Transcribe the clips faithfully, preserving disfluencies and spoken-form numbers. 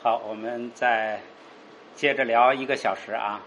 好，我们再接着聊一个小时啊。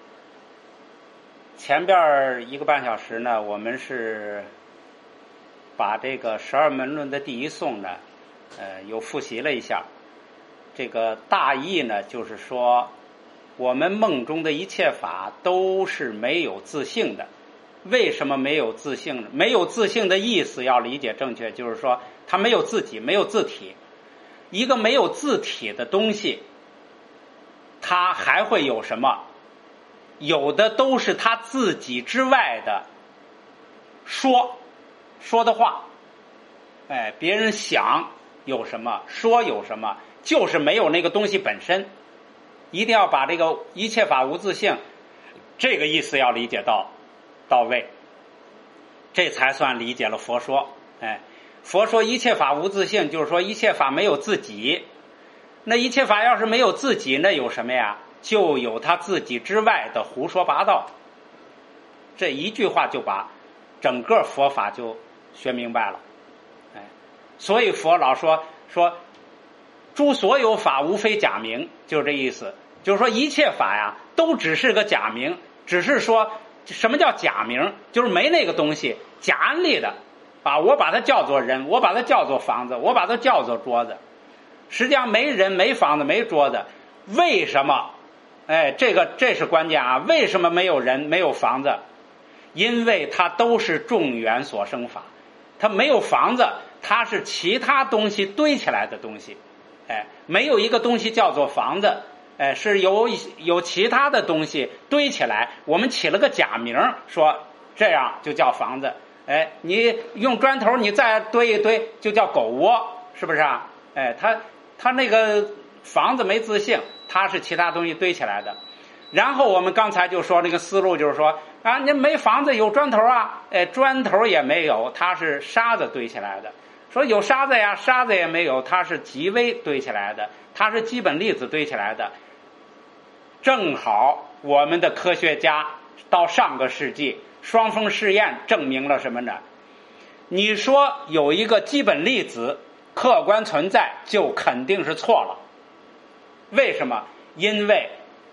前边一个半小时呢，我们是把这个十二门论的第一颂呢，呃，又复习了一下。这个大意呢，就是说，我们梦中的一切法都是没有自性的。为什么没有自性呢？没有自性的意思要理解正确，就是说，它没有自己，没有自体。一个没有自体的东西，它还会有什么？有的都是他自己之外的说说的话，哎，别人想有什么，说有什么，就是没有那个东西本身。一定要把这个一切法无自性这个意思要理解到到位，这才算理解了佛说。哎，佛说一切法无自性，就是说一切法没有自己。那一切法要是没有自己，那有什么呀？就有他自己之外的胡说八道。这一句话就把整个佛法就学明白了。哎，所以佛老说说诸所有法无非假名，就是这意思。就是说一切法呀都只是个假名，只是说什么叫假名，就是没那个东西，假安立的啊，我把它叫做人，我把它叫做房子，我把它叫做桌子，实际上没人没房子没桌子。为什么？哎，这个这是关键啊！为什么没有人没有房子？因为它都是众缘所生法，它没有房子，它是其他东西堆起来的东西。哎，没有一个东西叫做房子，哎，是由有其他的东西堆起来，我们起了个假名，说这样就叫房子。哎，你用砖头你再堆一堆就叫狗窝，是不是啊？哎，它它那个房子没自性，它是其他东西堆起来的。然后我们刚才就说那个思路，就是说啊，你没房子有砖头啊，哎，砖头也没有，它是沙子堆起来的。说有沙子呀，沙子也没有，它是极微堆起来的，它是基本粒子堆起来的。正好我们的科学家到上个世纪双峰试验证明了什么呢？你说有一个基本粒子客观存在，就肯定是错了。为什么？因为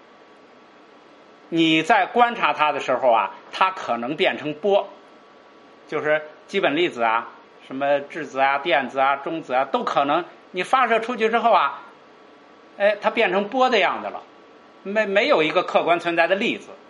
你在观察它的时候啊，它可能变成波，就是基本粒子啊，什么质子啊、电子啊、中子啊，都可能你发射出去之后啊，哎，它变成波的样子了，没没有一个客观存在的粒子。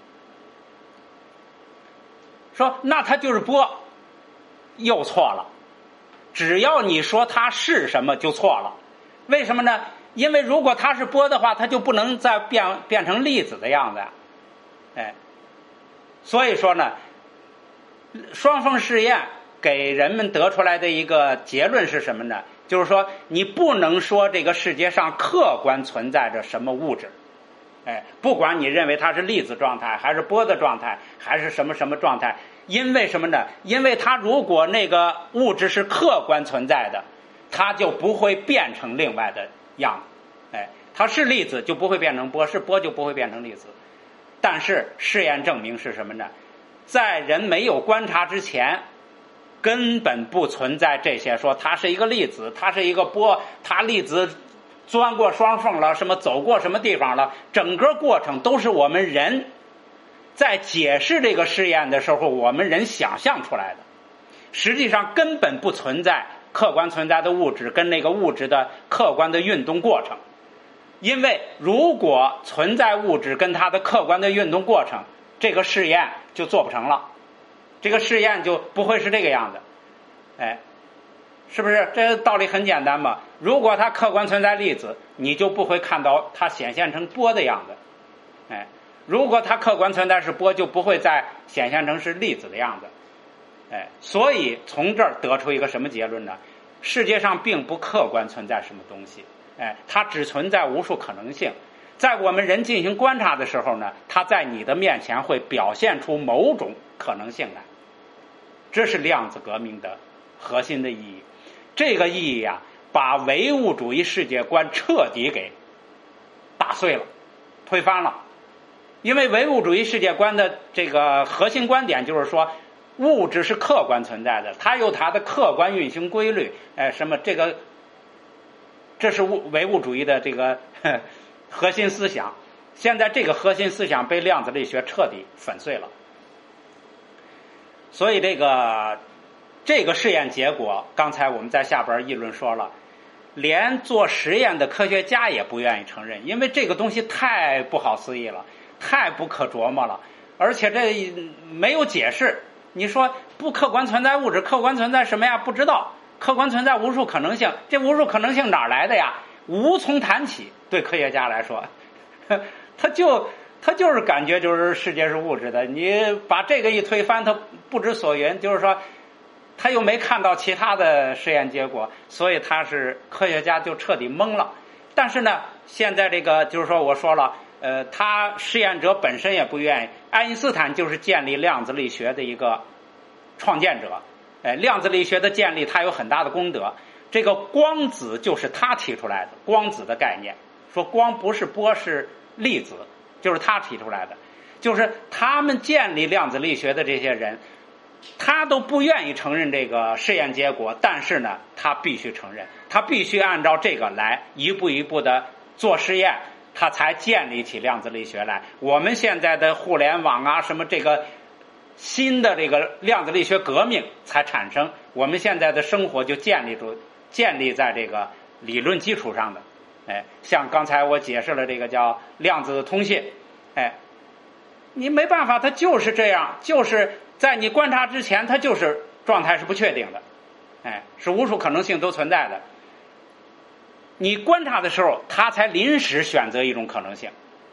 说那它就是波，又错了。只要你说它是什么就错了。为什么呢？因为如果它是波的话，它就不能再变变成粒子的样子。哎，所以说呢，双峰试验给人们得出来的一个结论是什么呢？就是说你不能说这个世界上客观存在着什么物质。哎，不管你认为它是粒子状态还是波的状态还是什么什么状态，因为什么呢？因为它如果那个物质是客观存在的，它就不会变成另外的样子。哎，它是粒子就不会变成波，是波就不会变成粒子。但是试验证明是什么呢？在人没有观察之前，根本不存在这些说它是一个粒子，它是一个波，它粒子钻过双缝了，什么走过什么地方了，整个过程都是我们人在解释这个试验的时候我们人想象出来的。实际上根本不存在客观存在的物质跟那个物质的客观的运动过程。因为如果存在物质跟它的客观的运动过程，这个试验就做不成了，这个试验就不会是这个样子。哎，是不是这道理很简单嘛？如果它客观存在粒子，你就不会看到它显现成波的样子。哎，如果它客观存在是波，就不会再显现成是粒子的样子。哎，所以从这儿得出一个什么结论呢？世界上并不客观存在什么东西，哎，它只存在无数可能性。在我们人进行观察的时候呢，它在你的面前会表现出某种可能性来。这是量子革命的核心的意义。这个意义啊，把唯物主义世界观彻底给打碎了，推翻了。因为唯物主义世界观的这个核心观点就是说，物质是客观存在的，它有它的客观运行规律。哎，什么这个这是物唯物主义的这个呵核心思想。现在这个核心思想被量子力学彻底粉碎了。所以这个这个试验结果，刚才我们在下边议论说了，连做实验的科学家也不愿意承认，因为这个东西太不好思议了，太不可琢磨了，而且这没有解释。你说不客观存在物质，客观存在什么呀？不知道。客观存在无数可能性，这无数可能性哪来的呀？无从谈起。对科学家来说，他就他就是感觉就是世界是物质的，你把这个一推翻，他不知所云，就是说他又没看到其他的实验结果，所以他是科学家就彻底懵了。但是呢，现在这个就是说我说了，呃，他实验者本身也不愿意。爱因斯坦就是建立量子力学的一个创建者，哎，量子力学的建立他有很大的功德。这个光子就是他提出来的，光子的概念，说光不是波是粒子，就是他提出来的。就是他们建立量子力学的这些人，他都不愿意承认这个试验结果，但是呢，他必须承认，他必须按照这个来一步一步的做实验，他才建立起量子力学来。我们现在的互联网啊，什么这个新的这个量子力学革命才产生，我们现在的生活就建立住建立在这个理论基础上的。哎，像刚才我解释了这个叫量子通信，哎，你没办法，它就是这样，就是在你观察之前，它就是状态是不确定的，哎，是无数可能性都存在的。你观察的时候，它才临时选择一种可能性。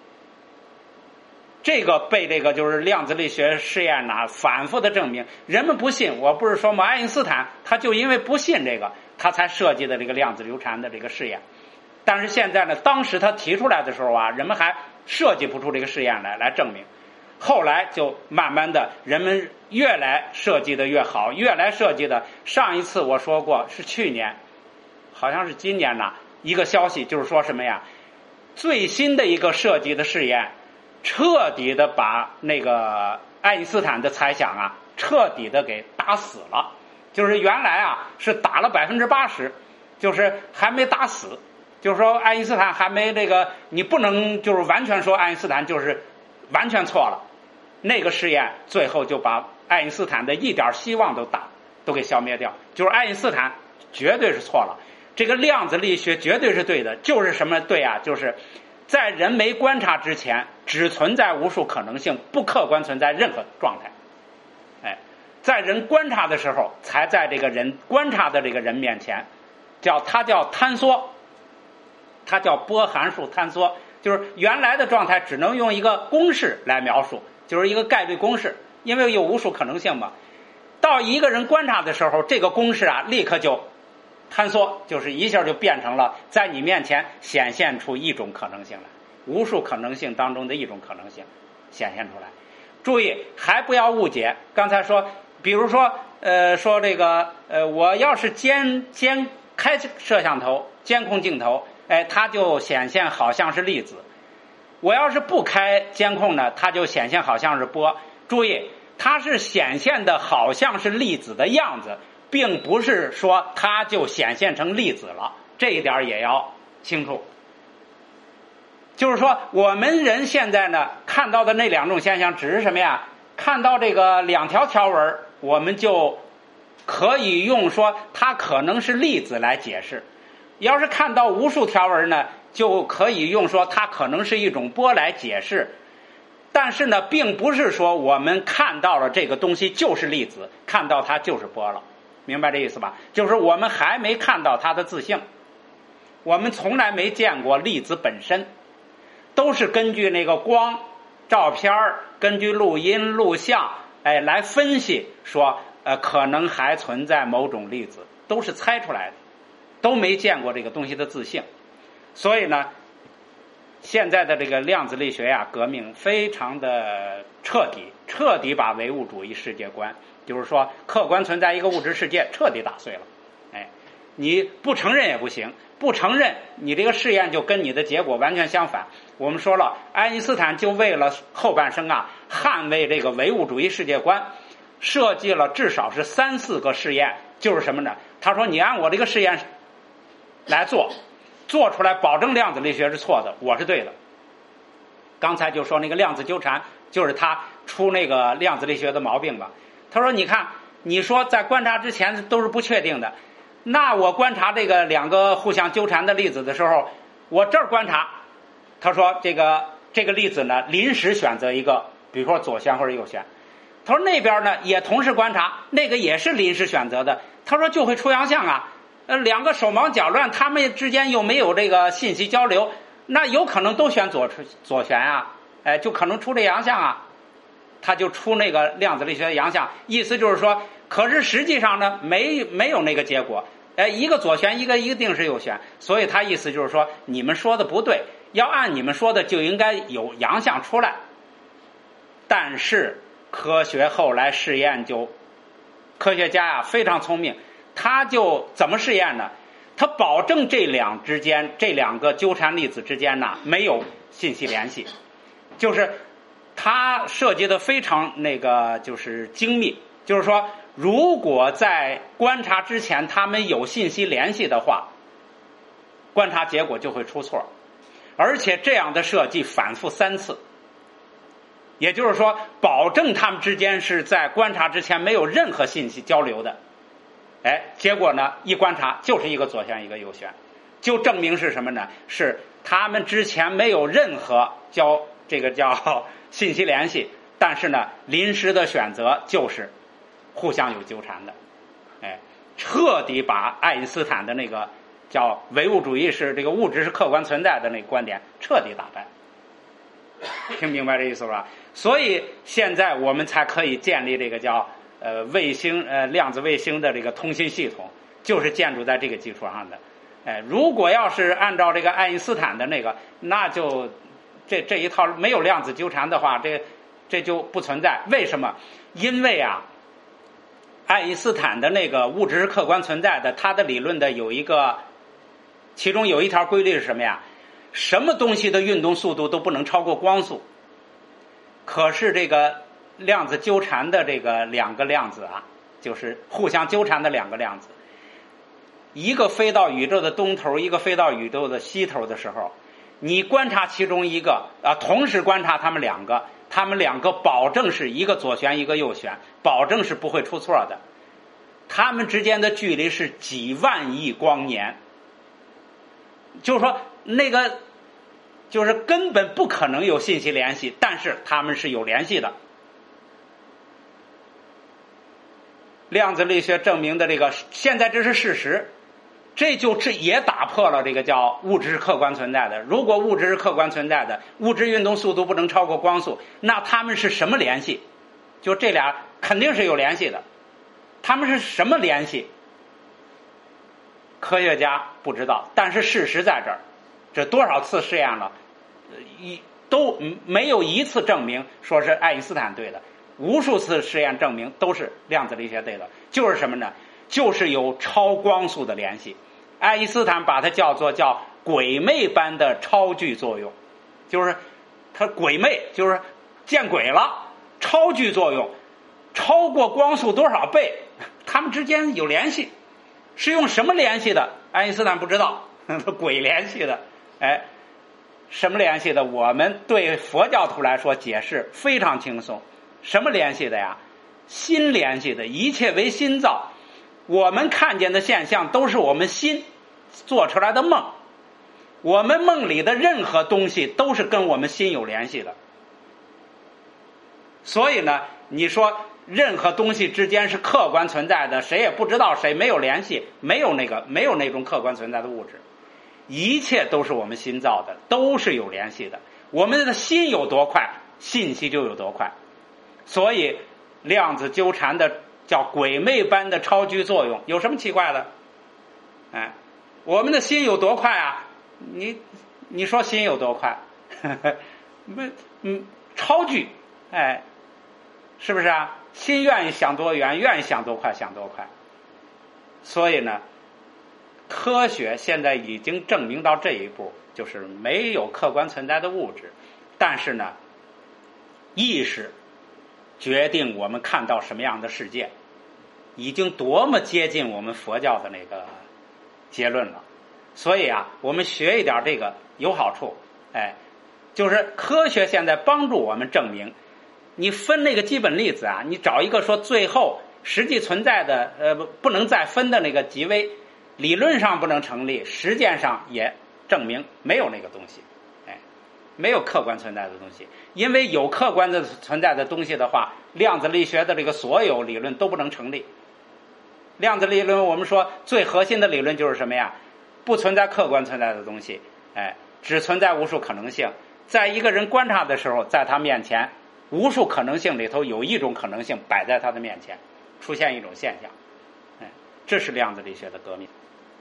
这个被这个就是量子力学试验呐、啊、反复的证明，人们不信。我不是说嘛，爱因斯坦他就因为不信这个，他才设计的这个量子纠缠的这个试验。但是现在呢，当时他提出来的时候啊，人们还设计不出这个试验来来证明。后来就慢慢的，人们越来设计的越好，越来设计的。上一次我说过是去年，好像是今年呐，一个消息就是说什么呀？最新的一个设计的试验，彻底的把那个爱因斯坦的猜想啊，彻底的给打死了。就是原来啊是打了百分之八十，就是还没打死。就是说爱因斯坦还没这个，你不能就是完全说爱因斯坦就是完全错了。那个试验最后就把爱因斯坦的一点希望都打都给消灭掉，就是爱因斯坦绝对是错了。这个量子力学绝对是对的，就是什么对啊？就是在人没观察之前，只存在无数可能性，不客观存在任何状态。哎，在人观察的时候，才在这个人观察的这个人面前，叫它叫坍缩，它叫波函数坍缩，就是原来的状态只能用一个公式来描述，就是一个概率公式，因为有无数可能性嘛。到一个人观察的时候，这个公式啊，立刻就坍缩，就是一下就变成了在你面前显现出一种可能性来，无数可能性当中的一种可能性显现出来。注意，还不要误解，刚才说，比如说，呃，说这个，呃，我要是监监开摄像头、监控镜头，哎，它就显现好像是粒子。我要是不开监控呢，它就显现好像是波。注意，它是显现的好像是粒子的样子，并不是说它就显现成粒子了，这一点也要清楚。就是说我们人现在呢看到的那两种现象只是什么呀？看到这个两条条纹，我们就可以用说它可能是粒子来解释。要是看到无数条纹呢，就可以用说它可能是一种波来解释。但是呢，并不是说我们看到了这个东西就是粒子，看到它就是波了，明白这意思吧？就是我们还没看到它的自性，我们从来没见过粒子本身，都是根据那个光、照片，根据录音、录像，哎，来分析说，呃，可能还存在某种粒子，都是猜出来的，都没见过这个东西的自性。所以呢，现在的这个量子力学呀、啊，革命非常的彻底，彻底把唯物主义世界观，就是说客观存在一个物质世界，彻底打碎了。哎，你不承认也不行，不承认你这个试验就跟你的结果完全相反。我们说了，爱因斯坦就为了后半生啊，捍卫这个唯物主义世界观，设计了至少是三四个试验，就是什么呢？他说你按我这个试验来做， 做出来保证量子力学是错的，我是对的。刚才就说那个量子纠缠，就是他出那个量子力学的毛病吧。他说你看，你说在观察之前都是不确定的，那我观察这个两个互相纠缠的粒子的时候，我这儿观察，他说这个这个粒子呢临时选择一个，比如说左旋或者右旋。他说那边呢也同时观察，那个也是临时选择的。他说就会出洋相啊，呃，两个手忙脚乱，他们之间又没有这个信息交流，那有可能都选左左旋啊，哎，就可能出这洋相啊。他就出那个量子力学的洋相，意思就是说，可是实际上呢，没没有那个结果，哎，一个左旋，一个一定是右旋，所以他意思就是说，你们说的不对，要按你们说的就应该有洋相出来。但是科学后来试验就，科学家呀、啊、非常聪明，他就怎么试验呢？他保证这两之间这两个纠缠粒子之间呢没有信息联系，就是他设计的非常那个就是精密，就是说如果在观察之前他们有信息联系的话，观察结果就会出错，而且这样的设计反复三次，也就是说保证他们之间是在观察之前没有任何信息交流的。哎，结果呢一观察就是一个左旋一个右旋，就证明是什么呢？是他们之前没有任何交这个叫信息联系，但是呢临时的选择就是互相有纠缠的。哎，彻底把爱因斯坦的那个叫唯物主义是这个物质是客观存在的那个观点彻底打败。听明白这意思吧？所以现在我们才可以建立这个叫呃卫星呃量子卫星的这个通信系统，就是建筑在这个基础上的。哎，如果要是按照这个爱因斯坦的那个，那就这这一套没有量子纠缠的话，这这就不存在。为什么？因为啊，爱因斯坦的那个物质是客观存在的，他的理论的有一个，其中有一条规律是什么呀？什么东西的运动速度都不能超过光速。可是这个量子纠缠的这个两个量子啊，就是互相纠缠的两个量子，一个飞到宇宙的东头，一个飞到宇宙的西头的时候，你观察其中一个啊，同时观察他们两个，他们两个保证是一个左旋一个右旋，保证是不会出错的。他们之间的距离是几万亿光年，就是说那个就是根本不可能有信息联系，但是他们是有联系的。量子力学证明的这个，现在这是事实，这就这也打破了这个叫物质是客观存在的。如果物质是客观存在的，物质运动速度不能超过光速，那他们是什么联系？就这俩肯定是有联系的，他们是什么联系？科学家不知道，但是事实在这儿，这多少次试验了，一都没有一次证明说是爱因斯坦对的，无数次试验证明都是量子力学对的。就是什么呢？就是有超光速的联系。爱因斯坦把它叫做叫鬼魅般的超距作用，就是它鬼魅，就是见鬼了，超距作用超过光速多少倍，它们之间有联系。是用什么联系的？爱因斯坦不知道，鬼联系的。哎，什么联系的？我们对佛教徒来说解释非常轻松。什么联系的呀？心联系的，一切为心造。我们看见的现象都是我们心做出来的梦，我们梦里的任何东西都是跟我们心有联系的。所以呢，你说任何东西之间是客观存在的，谁也不知道谁，没有联系，没有那个没有那种客观存在的物质，一切都是我们心造的，都是有联系的。我们的心有多快，信息就有多快。所以量子纠缠的叫鬼魅般的超距作用，有什么奇怪的？哎，我们的心有多快啊？你你说心有多快？没嗯，超距，哎，是不是啊？心愿意想多远，愿意想多快，想多快。所以呢，科学现在已经证明到这一步，就是没有客观存在的物质，但是呢，意识决定我们看到什么样的世界，已经多么接近我们佛教的那个结论了。 所以啊，我们学一点这个有好处。哎，就是科学现在帮助我们证明，你分那个基本粒子啊，你找一个说最后实际存在的呃不能再分的那个极微，理论上不能成立，实践上也证明没有那个东西。哎，没有客观存在的东西，因为有客观的存在的东西的话，量子力学的这个所有理论都不能成立。量子理论我们说最核心的理论就是什么呀？不存在客观存在的东西，哎，只存在无数可能性。在一个人观察的时候，在他面前无数可能性里头有一种可能性摆在他的面前，出现一种现象。哎，这是量子力学的革命。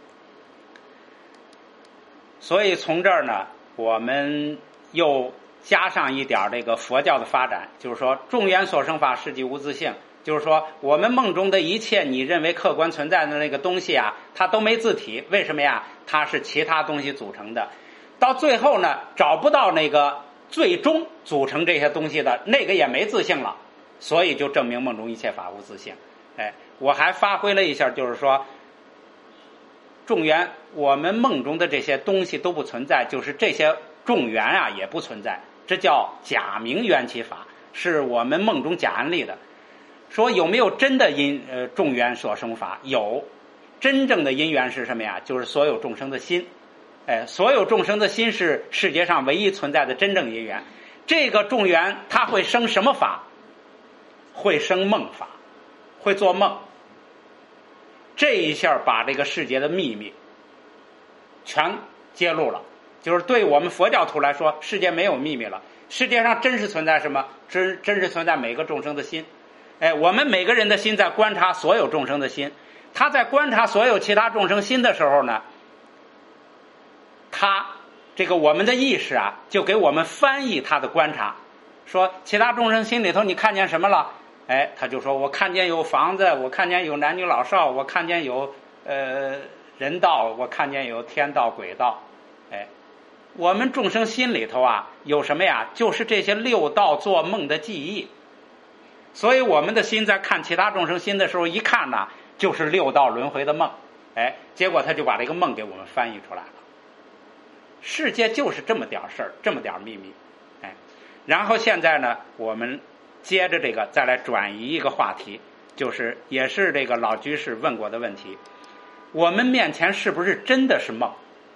所以从这儿呢，我们又加上一点这个佛教的发展，就是说众缘所生法，实际无自性。就是说我们梦中的一切你认为客观存在的那个东西啊，它都没自体。为什么呀？它是其他东西组成的。到最后呢，找不到那个最终组成这些东西的那个也没自性了，所以就证明梦中一切法无自性。哎，我还发挥了一下，就是说众缘我们梦中的这些东西都不存在，就是这些众缘啊也不存在，这叫假名缘起法，是我们梦中假案例的。说有没有真的因呃众缘所生法？有，真正的因缘是什么呀？就是所有众生的心。哎，所有众生的心是世界上唯一存在的真正因缘。这个众缘它会生什么法？会生梦法，会做梦。这一下把这个世界的秘密全揭露了，就是对我们佛教徒来说，世界没有秘密了。世界上真实存在什么？真真实存在每个众生的心。哎，我们每个人的心在观察所有众生的心，他在观察所有其他众生心的时候呢，他这个我们的意识啊，就给我们翻译他的观察，说其他众生心里头你看见什么了？哎，他就说我看见有房子，我看见有男女老少，我看见有呃人道，我看见有天道鬼道。哎，我们众生心里头啊有什么呀？就是这些六道做梦的记忆。所以我们的心在看其他众生心的时候，一看呢就是六道轮回的梦。哎，结果他就把这个梦给我们翻译出来了。世界就是这么点事儿，这么点秘密。哎，然后现在呢，我们接着这个再来转移一个话题，就是也是这个老居士问过的问题：我们面前是不是真的是梦？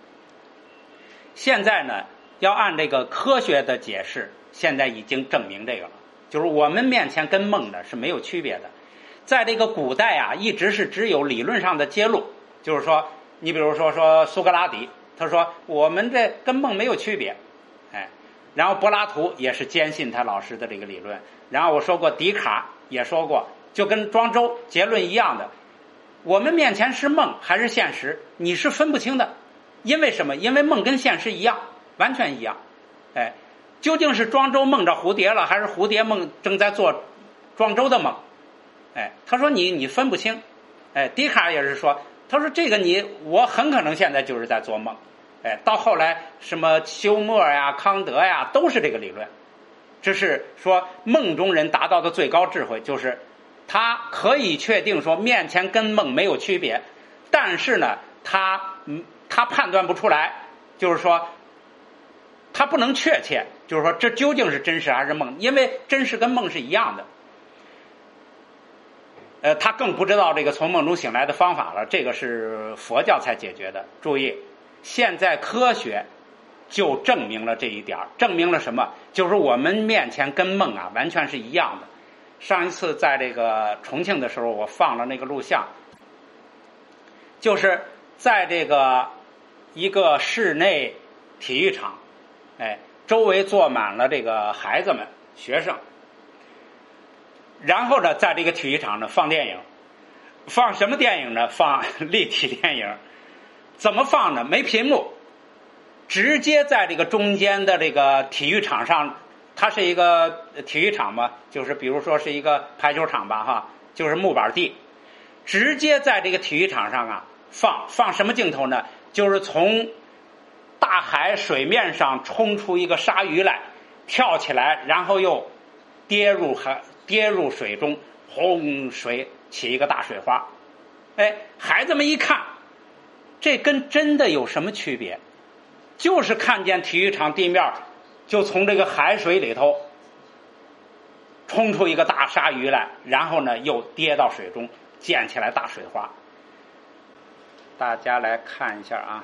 现在呢，要按这个科学的解释，现在已经证明这个了，就是我们面前跟梦呢是没有区别的。在这个古代啊，一直是只有理论上的揭露，就是说，你比如说说苏格拉底，他说我们这跟梦没有区别。哎，然后柏拉图也是坚信他老师的这个理论。然后我说过，笛卡也说过，就跟庄周结论一样的，我们面前是梦还是现实，你是分不清的。因为什么？因为梦跟现实一样，完全一样。哎，究竟是庄周梦着蝴蝶了，还是蝴蝶梦正在做庄周的梦？哎，他说你你分不清。哎，笛卡尔也是说，他说这个你我很可能现在就是在做梦。哎，到后来什么休谟呀、康德呀，都是这个理论。这是说梦中人达到的最高智慧，就是他可以确定说面前跟梦没有区别，但是呢，他嗯他判断不出来，就是说他不能确切，就是说这究竟是真实还是梦，因为真实跟梦是一样的。呃，他更不知道这个从梦中醒来的方法了，这个是佛教才解决的。注意，现在科学就证明了这一点，证明了什么？就是我们面前跟梦啊完全是一样的。上一次在这个重庆的时候，我放了那个录像，就是在这个一个室内体育场，哎，周围坐满了这个孩子们、学生。然后呢，在这个体育场呢放电影，放什么电影呢？放立体电影。怎么放呢？没屏幕，直接在这个中间的这个体育场上，它是一个体育场嘛，就是比如说是一个排球场吧，哈，就是木板地，直接在这个体育场上啊放放什么镜头呢？就是从大海水面上冲出一个鲨鱼来，跳起来，然后又跌入海。跌入水中，轰，水起一个大水花。哎，孩子们一看， 这跟真的有什么区别？就是看见体育场地面就从这个海水里头冲出一个大鲨鱼来，然后呢又跌到水中，溅起来大水花。大家来看一下啊，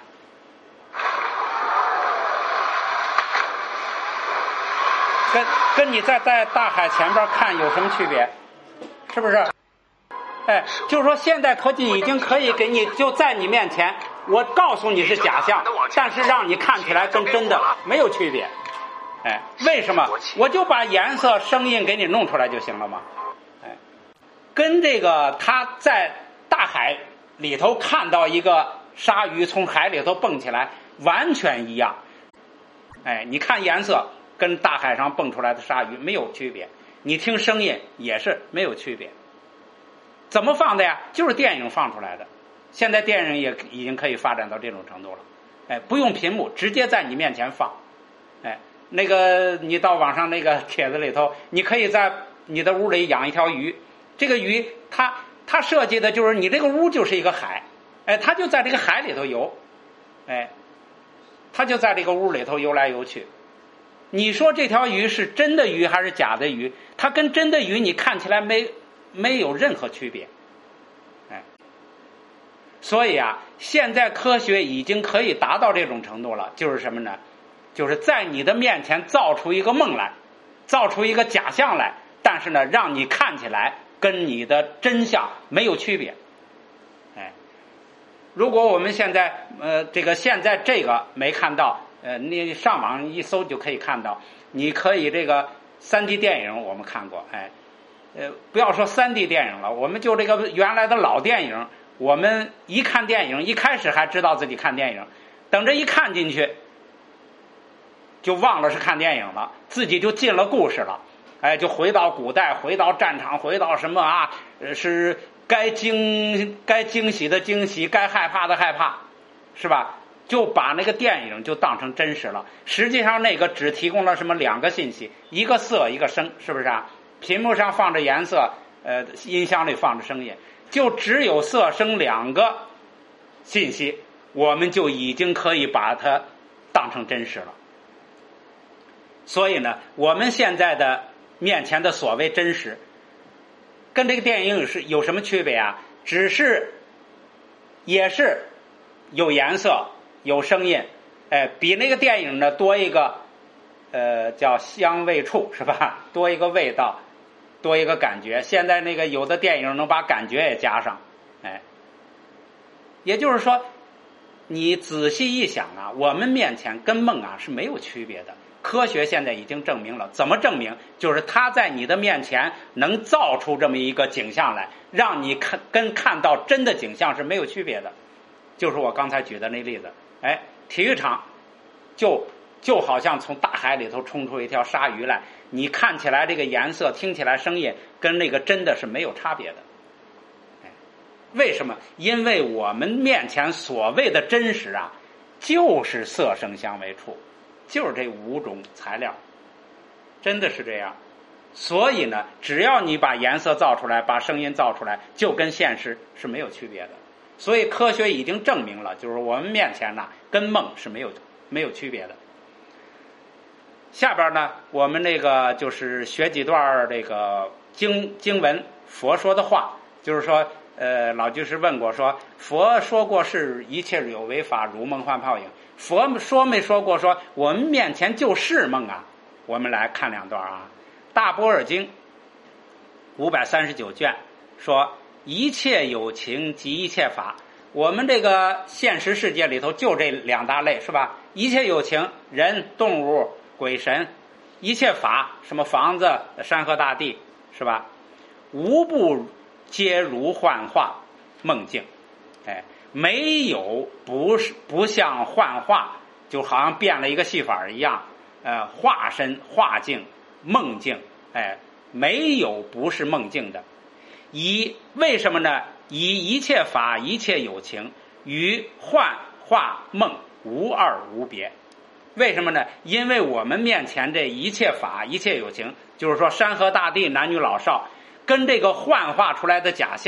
跟跟你在在大海前边看有什么区别？是不是？哎，就是说现代科技已经可以给你就在你面前，我告诉你是假象，但是让你看起来跟真的没有区别。哎，为什么？我就把颜色、声音给你弄出来就行了嘛。哎，跟这个他在大海里头看到一个鲨鱼从海里头蹦起来完全一样。哎，你看颜色跟大海上蹦出来的鲨鱼没有区别，你听声音也是没有区别。怎么放的呀？就是电影放出来的。现在电影也已经可以发展到这种程度了。哎，不用屏幕，直接在你面前放。哎，那个你到网上那个帖子里头，你可以在你的屋里养一条鱼。这个鱼它它设计的就是你这个屋就是一个海，哎，它就在这个海里头游，哎，它就在这个屋里头游来游去。你说这条鱼是真的鱼还是假的鱼？它跟真的鱼你看起来没没有任何区别，哎，所以啊，现在科学已经可以达到这种程度了，就是什么呢？就是在你的面前造出一个梦来，造出一个假象来，但是呢，让你看起来跟你的真相没有区别，哎，如果我们现在呃这个现在这个没看到，呃，你上网一搜就可以看到，你可以这个 三 D 电影我们看过，哎。呃，不要说 三 D 电影了，我们就这个原来的老电影，我们一看电影，一开始还知道自己看电影，等着一看进去，就忘了是看电影了，自己就进了故事了，哎，就回到古代，回到战场，回到什么啊？是该惊该惊喜的惊喜，该害怕的害怕，是吧？就把那个电影就当成真实了。实际上那个只提供了什么两个信息，一个色，一个声，是不是啊？屏幕上放着颜色，呃，音箱里放着声音，就只有色声两个信息，我们就已经可以把它当成真实了。所以呢，我们现在的面前的所谓真实，跟这个电影是有什么区别啊？只是也是有颜色、有声音，哎，比那个电影呢多一个，呃，叫香味触，是吧？多一个味道。多一个感觉，现在那个有的电影能把感觉也加上，哎，也就是说，你仔细一想啊，我们面前跟梦啊是没有区别的。科学现在已经证明了，怎么证明？就是它在你的面前能造出这么一个景象来，让你看跟看到真的景象是没有区别的。就是我刚才举的那例子，哎，体育场就就好像从大海里头冲出一条鲨鱼来。你看起来这个颜色，听起来声音跟那个真的是没有差别的。哎，为什么？因为我们面前所谓的真实啊，就是色声香味触，就是这五种材料，真的是这样。所以呢，只要你把颜色造出来，把声音造出来，就跟现实是没有区别的。所以科学已经证明了，就是我们面前呢，跟梦是没有没有区别的。下边呢，我们那个就是学几段这个经经文，佛说的话，就是说，呃，老居士问过说，佛说过是一切有为法，如梦幻泡影。佛说没说过说我们面前就是梦啊？我们来看两段啊，《大般若经》五百三十九卷说，一切有情即一切法。我们这个现实世界里头就这两大类，是吧？一切有情，人、动物。鬼神，一切法，什么房子、山河大地，是吧？无不皆如幻化梦境，哎，没有不是不像幻化，就好像变了一个戏法一样，呃，化身、化境、梦境，哎，没有不是梦境的。以为什么呢？以一切法、一切有情与幻化梦无二无别。为什么呢？因为我们面前这一切法一切有情，就是说山河大地男女老少，跟这个幻化出来的假象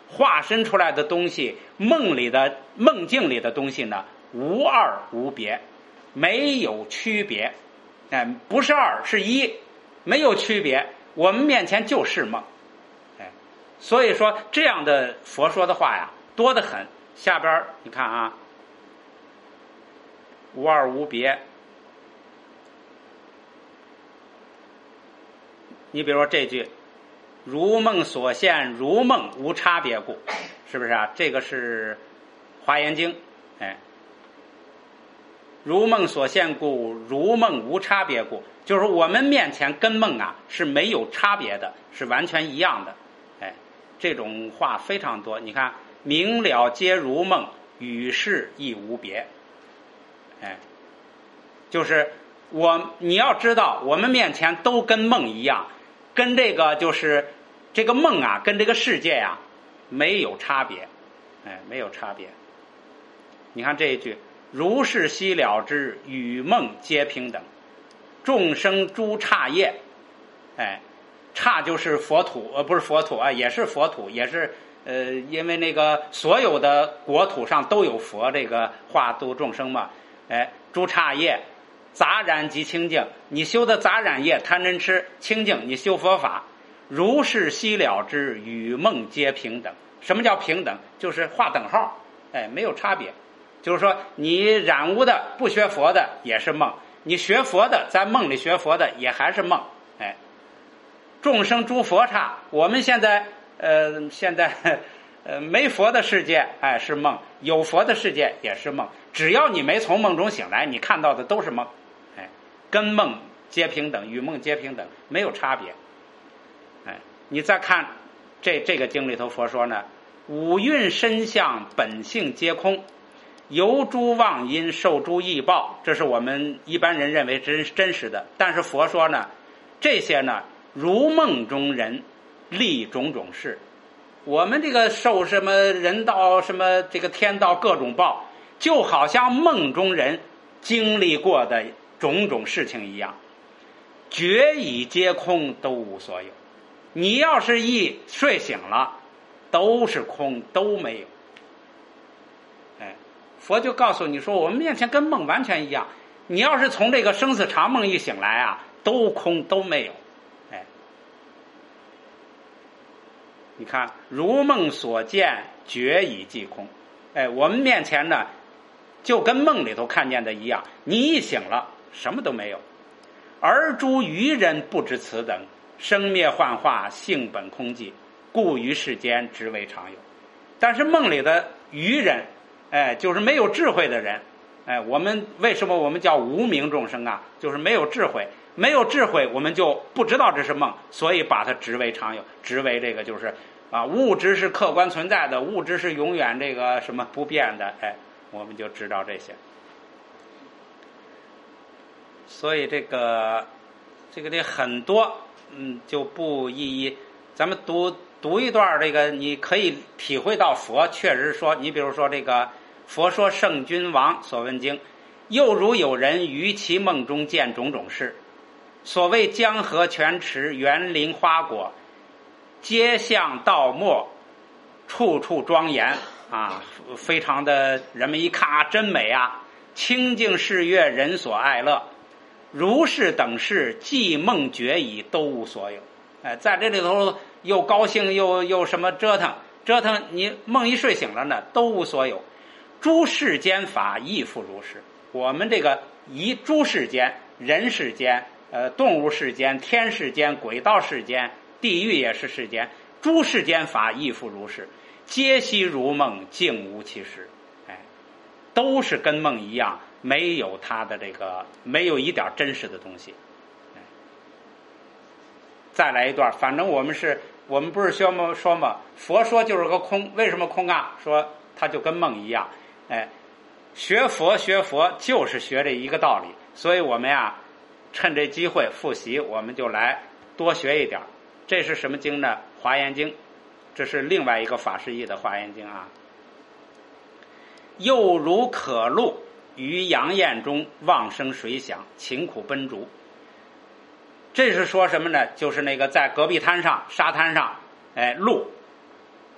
化身出来的东西，梦里的梦境里的东西呢，无二无别，没有区别。哎，不是二是一，没有区别，我们面前就是梦。哎，所以说这样的佛说的话呀，多得很。下边你看啊，无二无别。你比如说这句如梦所现，如梦无差别故，是不是啊？这个是华严经。哎，如梦所现故，如梦无差别故，就是我们面前跟梦啊是没有差别的，是完全一样的。哎，这种话非常多。你看，明了皆如梦，与世亦无别。哎，就是我你要知道，我们面前都跟梦一样，跟这个就是这个梦啊，跟这个世界啊没有差别。哎，没有差别。你看这一句，如是悉了之，与梦皆平等，众生诸刹业。哎，刹就是佛土，呃，不是佛土啊，也是佛土，也是呃，因为那个所有的国土上都有佛，这个化度众生嘛。哎，诸刹业，杂染及清净，你修的杂染业，贪嗔痴；清净，你修佛法，如是悉了之，与梦皆平等。什么叫平等？就是画等号，哎，没有差别。就是说，你染污的、不学佛的也是梦，你学佛的在梦里学佛的也还是梦。哎，众生诸佛刹，我们现在呃现在呃没佛的世界，哎是梦；有佛的世界也是梦。只要你没从梦中醒来，你看到的都是梦。哎，跟梦皆平等，与梦皆平等，没有差别。哎，你再看这这个经里头佛说呢，五蕴身相本性皆空。由诸妄因受诸异报，这是我们一般人认为真真实的。但是佛说呢，这些呢如梦中人历种种事。我们这个受什么人道、什么这个天道各种报，就好像梦中人经历过的种种事情一样，觉已皆空，都无所有。你要是一睡醒了，都是空，都没有。佛就告诉你说，我们面前跟梦完全一样。你要是从这个生死长梦一醒来啊，都空，都没有。哎，你看，如梦所见，觉已即空。哎，我们面前呢，就跟梦里头看见的一样。你一醒了，什么都没有。而诸愚人不知此等，生灭幻化，性本空寂，故于世间只为常有。但是梦里的愚人，哎，就是没有智慧的人。哎，我们为什么我们叫无明众生啊？就是没有智慧，没有智慧，我们就不知道这是梦，所以把它执为常有，执为这个就是啊，物质是客观存在的，物质是永远这个什么不变的。哎，我们就知道这些。所以这个这个这很多，嗯，就不一一，咱们读读一段这个，你可以体会到佛确实说，你比如说这个佛说圣君王所闻经，又如有人于其梦中见种种事，所谓江河泉池园林花果，街巷道陌，处处庄严啊，非常的人们一看啊，真美啊，清净世悦，人所爱乐。如是等事，既梦觉已，都无所有。哎，在这里头又高兴又又什么折腾折腾，你梦一睡醒了呢，都无所有。诸世间法亦复如是。我们这个以诸世间，人世间、呃动物世间、天世间、鬼道世间、地狱也是世间，诸世间法亦复如是，皆悉如梦，竟无其实。哎，都是跟梦一样，没有它的这个，没有一点真实的东西。再来一段，反正我们是，我们不是说吗？说嘛，佛说就是个空，为什么空啊？说它就跟梦一样。哎，学佛学佛就是学这一个道理，所以我们呀，趁这机会复习，我们就来多学一点。这是什么经呢？华严经，这是另外一个法师译的华严经啊。又如可露于阳焰中，妄生水响，勤苦奔逐。这是说什么呢？就是那个在戈壁滩上、沙滩上，哎，鹿，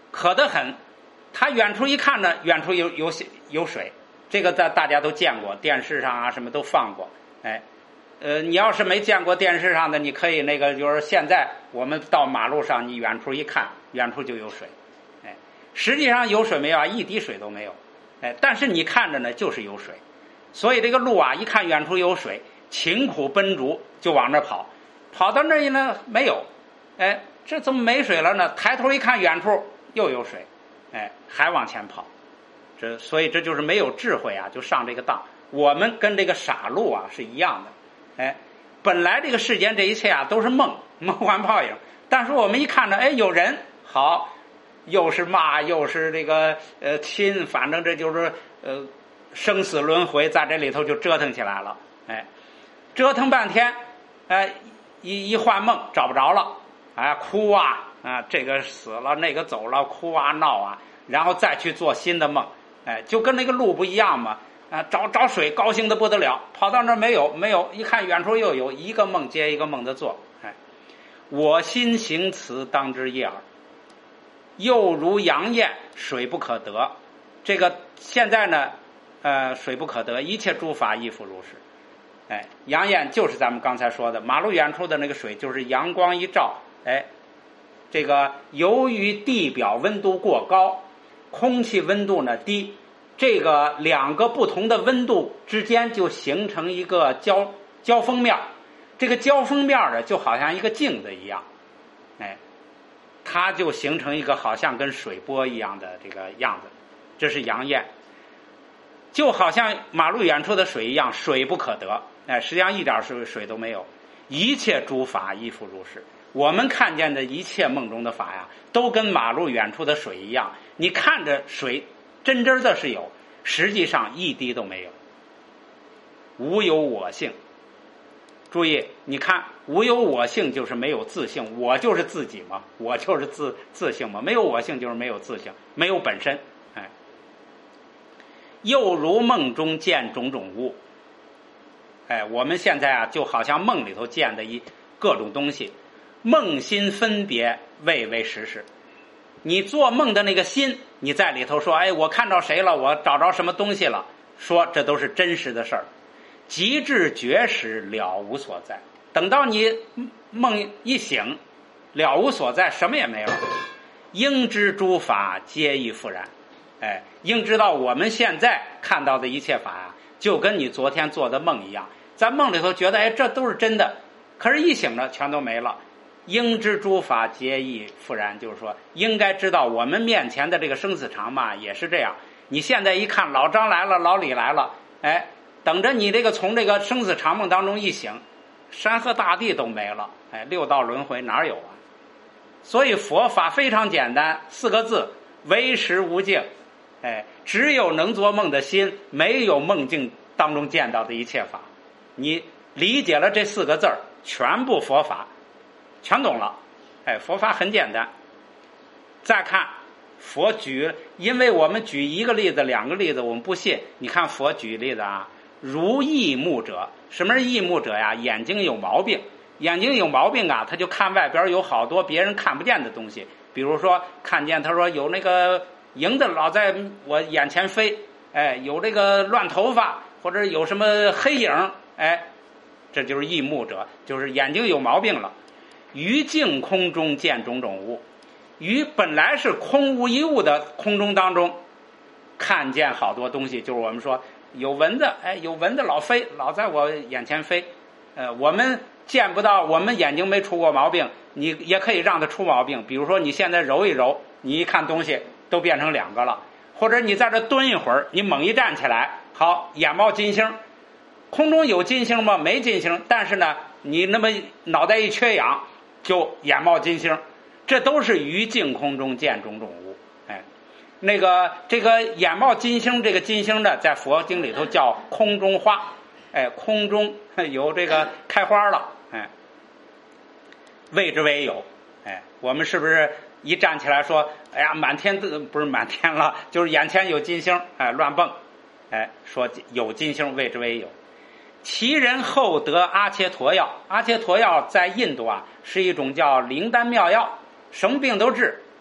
渴得很，他远处一看呢，远处有有有水，这个大大家都见过，电视上啊什么都放过。哎，呃，你要是没见过电视上的，你可以那个就是现在我们到马路上，你远处一看，远处就有水。哎，实际上有水没有啊？一滴水都没有。哎，但是你看着呢，就是有水。所以这个鹿啊，一看远处有水，勤苦奔逐，就往那跑。跑到那儿呢，没有。哎，这怎么没水了呢？抬头一看，远处又有水。哎，还往前跑。这所以这就是没有智慧啊，就上这个当。我们跟这个傻鹿啊是一样的。哎，本来这个世间这一切啊都是梦，梦幻泡影。但是我们一看着，哎，有人好，又是骂，又是这个呃亲，反正这就是呃生死轮回，在这里头就折腾起来了。哎，折腾半天，哎，一一换梦找不着了，哎，哭啊啊，这个死了，那个走了，哭啊闹啊，然后再去做新的梦。哎，就跟那个鹿不一样嘛。啊，找找水，高兴的不得了，跑到那儿没有，没有，一看远处又有，一个梦接一个梦的做。哎，我心行此，当之叶耳，又如阳焰，水不可得。这个现在呢，呃，水不可得，一切诸法亦复如是。哎，阳焰就是咱们刚才说的，马路远处的那个水，就是阳光一照，哎，这个由于地表温度过高，空气温度呢低。这个两个不同的温度之间就形成一个交交锋面，这个交锋面呢就好像一个镜子一样，哎，它就形成一个好像跟水波一样的这个样子，这是阳焰，就好像马路远处的水一样，水不可得，哎，实际上一点水水都没有。一切诸法亦复如是，我们看见的一切梦中的法呀，都跟马路远处的水一样，你看着水。真真的是有，实际上一滴都没有，无有我性。注意，你看无有我性就是没有自性，我就是自己嘛，我就是自自性嘛，没有我性就是没有自性，没有本身。哎，又如梦中见种种物。哎，我们现在啊，就好像梦里头见的一各种东西，梦心分别，谓为实事。你做梦的那个心，你在里头说，哎，我看到谁了，我找着什么东西了，说这都是真实的事儿。极至觉时，了无所在。等到你梦一醒，了无所在，什么也没了。应知诸法皆亦复然。哎，应知道我们现在看到的一切法啊，就跟你昨天做的梦一样，在梦里头觉得，哎，这都是真的，可是一醒了，全都没了。应知诸法皆亦复然，就是说应该知道我们面前的这个生死场嘛，也是这样。你现在一看老张来了，老李来了，哎，等着你这个从这个生死长梦当中一醒，山河大地都没了，哎，六道轮回哪有啊？所以佛法非常简单，四个字：唯识无境。哎，只有能做梦的心，没有梦境当中见到的一切法。你理解了这四个字儿，全部佛法全懂了。哎，佛法很简单。再看佛举，因为我们举一个例子两个例子我们不信，你看佛举例子啊，如翳目者。什么是翳目者呀？眼睛有毛病，眼睛有毛病啊，他就看外边有好多别人看不见的东西。比如说看见他说有那个蝇子老在我眼前飞，哎，有这个乱头发，或者有什么黑影，哎，这就是翳目者，就是眼睛有毛病了。于净空中见种种物，于本来是空无一物的空中当中看见好多东西，就是我们说有蚊子，哎，有蚊子老飞，老在我眼前飞，呃，我们见不到，我们眼睛没出过毛病，你也可以让它出毛病。比如说你现在揉一揉，你一看东西都变成两个了，或者你在这蹲一会儿，你猛一站起来，好，眼冒金星。空中有金星吗？没金星，但是呢，你那么脑袋一缺氧，就眼冒金星，这都是于净空中见种种物。哎，那个这个眼冒金星，这个金星呢，在佛经里头叫空中花。哎，空中有这个开花了，哎，谓之为有。哎，我们是不是一站起来说，哎呀，满天的不是满天了，就是眼前有金星，哎，乱蹦，哎，说有金星，谓之为有。其人后得阿切陀药，阿切陀药在印度啊是一种叫灵丹妙药，什么病都治。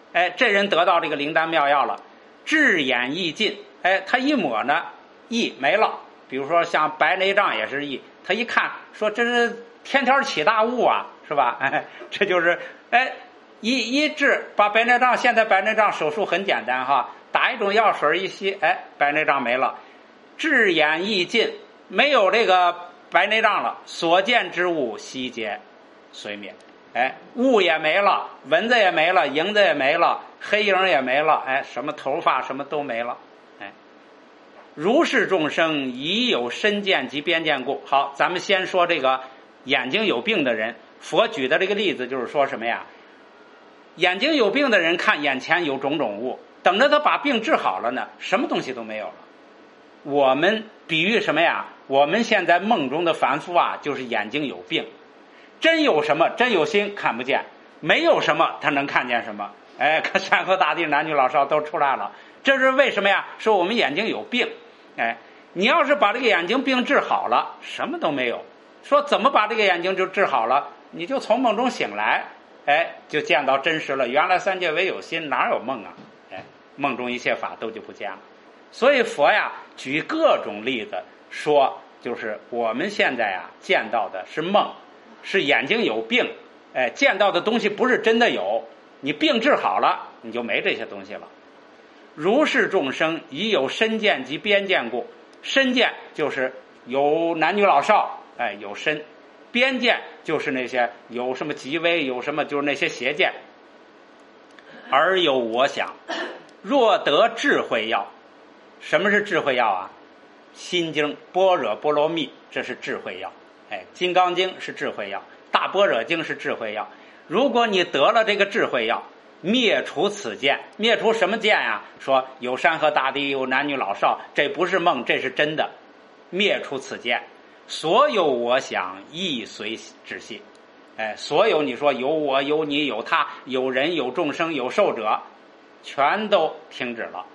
哎，这人得到这个灵丹妙药了，智眼意尽，哎，他一抹呢，意没了。比如说像白内障也是意，他一看说这是天天起大雾啊，是吧？哎，这就是哎一一治把白内障，现在白内障手术很简单哈，打一种药水一吸，哎，白内障没了。智眼意尽，没有这个白内障了，所见之物悉皆随灭。哎，雾也没了，蚊子也没了，蝇子也没了，黑影也没了，哎，什么头发什么都没了。哎，如是众生已有身见及边见故。好，咱们先说这个眼睛有病的人。佛举的这个例子就是说什么呀？眼睛有病的人看眼前有种种物，等着他把病治好了呢，什么东西都没有了。我们比喻什么呀？我们现在梦中的凡夫啊，就是眼睛有病。真有什么，真有心看不见，没有什么他能看见什么。哎，看山河大地男女老少都出来了，这是为什么呀？说我们眼睛有病。哎，你要是把这个眼睛病治好了，什么都没有。说怎么把这个眼睛就治好了？你就从梦中醒来，哎，就见到真实了。原来三界唯有心，哪有梦啊？哎，梦中一切法都就不见了。所以佛呀举各种例子说，就是我们现在啊见到的是梦，是眼睛有病。哎，见到的东西不是真的有，你病治好了，你就没这些东西了。如是众生已有身见及边见故。身见就是有男女老少，哎，有身。边见就是那些有什么极微，有什么就是那些邪见。而有我想，若得智慧药。什么是智慧药啊？心经、般若波罗蜜，这是智慧药。哎，金刚经是智慧药，大般若经是智慧药。如果你得了这个智慧药，灭除此见。灭除什么见啊？说有山河大地，有男女老少，这不是梦，这是真的。灭除此见，所有我想亦随止息。哎，所有你说有我有你有他有人有众生有寿者，全都停止了。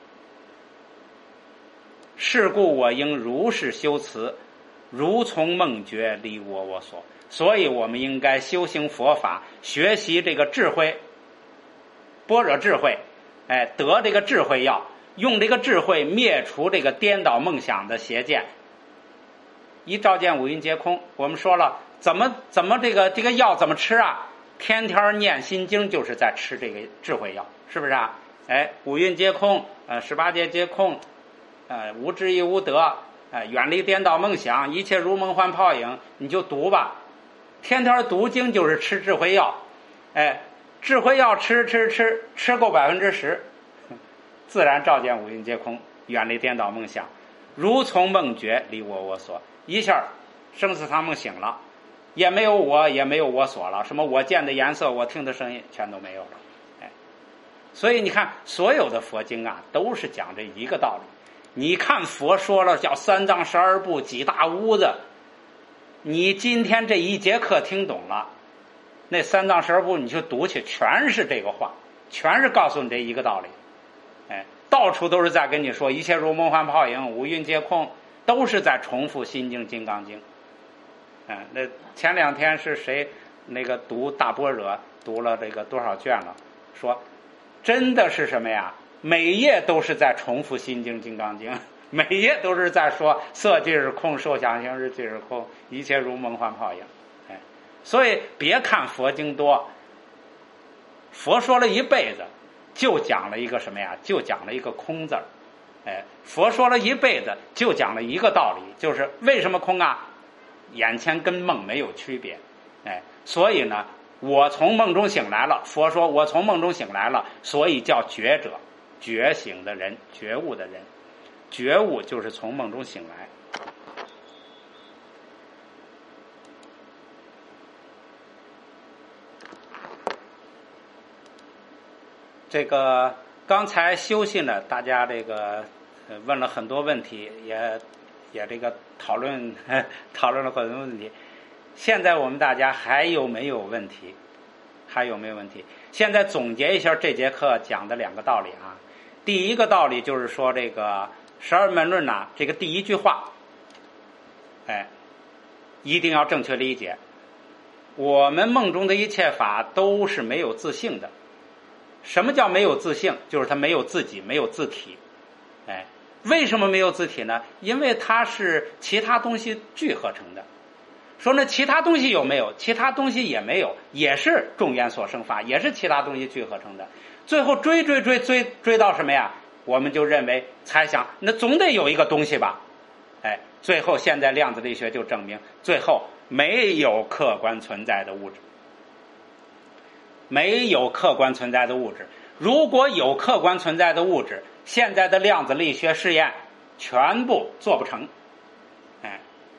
是故我应如是修辞，如从梦觉离我我所。所以我们应该修行佛法，学习这个智慧，般若智慧，哎，得这个智慧药，用这个智慧灭除这个颠倒梦想的邪见。一照见五蕴皆空，我们说了怎么怎么这个这个药怎么吃啊？天天念心经就是在吃这个智慧药，是不是啊？哎，五蕴皆空，呃，十八界皆空，呃，无智亦无得，呃，远离颠倒梦想，一切如梦幻泡影，你就读吧。天天读经就是吃智慧药，哎，智慧药吃吃吃吃够百分之十，自然照见五蕴皆空，远离颠倒梦想，如从梦觉离我我所。一下生死他梦醒了，也没有我也没有我所了，什么我见的颜色我听的声音全都没有了。哎，所以你看所有的佛经啊都是讲这一个道理。你看佛说了叫三藏十二部几大屋子，你今天这一节课听懂了，那三藏十二部你去读去，全是这个话，全是告诉你这一个道理。哎，到处都是在跟你说一切如梦幻泡影，五蕴皆空，都是在重复心经金刚经。嗯，那前两天是谁那个读大般若读了这个多少卷了，说真的是什么呀，每页都是在重复心经金刚经，每页都是在说色即是空，受想行识即是空，一切如梦幻泡影。哎，所以别看佛经多，佛说了一辈子就讲了一个什么呀，就讲了一个空字儿。哎，佛说了一辈子就讲了一个道理，就是为什么空啊？眼前跟梦没有区别。哎，所以呢我从梦中醒来了，佛说我从梦中醒来了，所以叫觉者，觉醒的人，觉悟的人。觉悟就是从梦中醒来。这个刚才休息呢，大家这个问了很多问题，也也这个讨论讨论了很多问题。现在我们大家还有没有问题？还有没有问题？现在总结一下这节课讲的两个道理啊。第一个道理就是说这个十二门论呐，这个第一句话，哎，一定要正确理解。我们梦中的一切法都是没有自性的， 什么叫没有自性？就是它没有自己，没有自体。哎，为什么没有自体呢？因为它是其他东西聚合成的。说那其他东西有没有？其他东西也没有，也是众缘所生法，也是其他东西聚合成的。最后追追追追追到什么呀？我们就认为猜想，那总得有一个东西吧？哎，最后现在量子力学就证明，最后没有客观存在的物质，没有客观存在的物质。如果有客观存在的物质，现在的量子力学试验全部做不成。哎，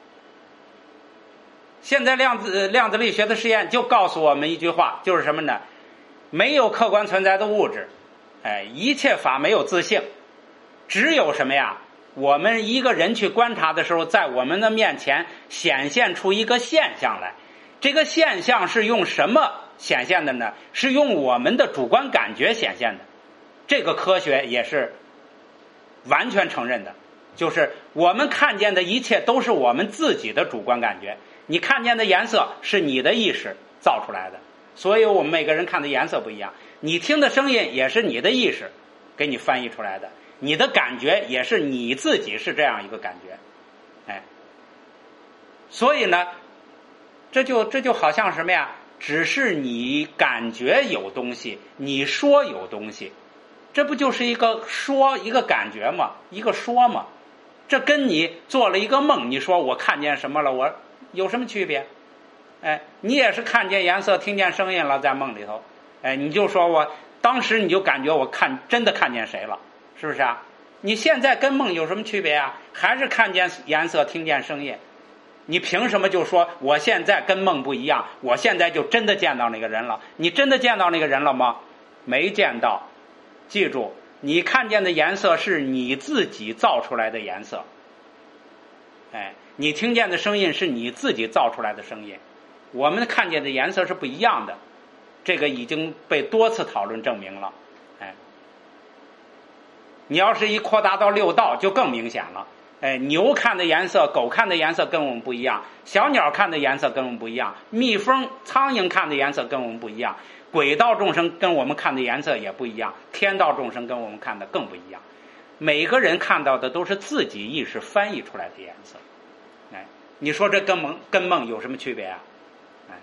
现在量子量子力学的试验就告诉我们一句话，就是什么呢？没有客观存在的物质，哎，一切法没有自性，只有什么呀？我们一个人去观察的时候，在我们的面前显现出一个现象来。这个现象是用什么显现的呢？是用我们的主观感觉显现的。这个科学也是完全承认的，就是我们看见的一切都是我们自己的主观感觉。你看见的颜色是你的意识造出来的，所以我们每个人看的颜色不一样。你听的声音也是你的意识给你翻译出来的，你的感觉也是你自己是这样一个感觉。哎，所以呢，这就这就好像什么呀？只是你感觉有东西，你说有东西，这不就是一个说一个感觉吗？一个说吗？这跟你做了一个梦，你说我看见什么了，我有什么区别？哎，你也是看见颜色听见声音了，在梦里头。哎，你就说我当时你就感觉我看真的看见谁了，是不是啊？你现在跟梦有什么区别啊？还是看见颜色听见声音。你凭什么就说我现在跟梦不一样，我现在就真的见到那个人了？你真的见到那个人了吗？没见到。记住，你看见的颜色是你自己造出来的颜色。哎，你听见的声音是你自己造出来的声音。我们看见的颜色是不一样的，这个已经被多次讨论证明了。哎，你要是一扩大到六道就更明显了。哎，牛看的颜色，狗看的颜色跟我们不一样，小鸟看的颜色跟我们不一样，蜜蜂苍蝇看的颜色跟我们不一样，鬼道众生跟我们看的颜色也不一样，天道众生跟我们看的更不一样。每个人看到的都是自己意识翻译出来的颜色。哎，你说这跟梦跟梦有什么区别啊？哎，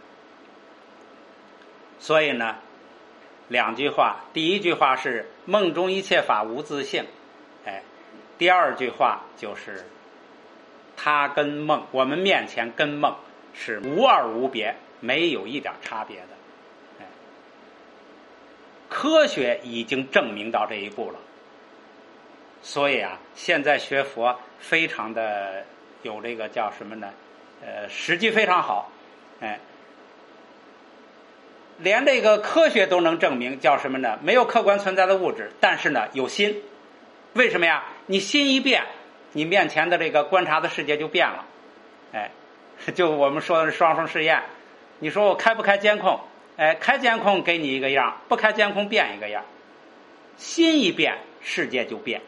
所以呢，两句话，第一句话是梦中一切法无自性。哎，第二句话就是它跟梦，我们面前跟梦是无二无别，没有一点差别的。哎，科学已经证明到这一步了。所以啊，现在学佛非常的有这个叫什么呢？呃，时机非常好。哎，连这个科学都能证明，叫什么呢？没有客观存在的物质，但是呢有心。为什么呀？你心一变，你面前的这个观察的世界就变了。哎，就我们说的双缝试验，你说我开不开监控？哎，开监控给你一个样，不开监控变一个样。心一变，世界就变。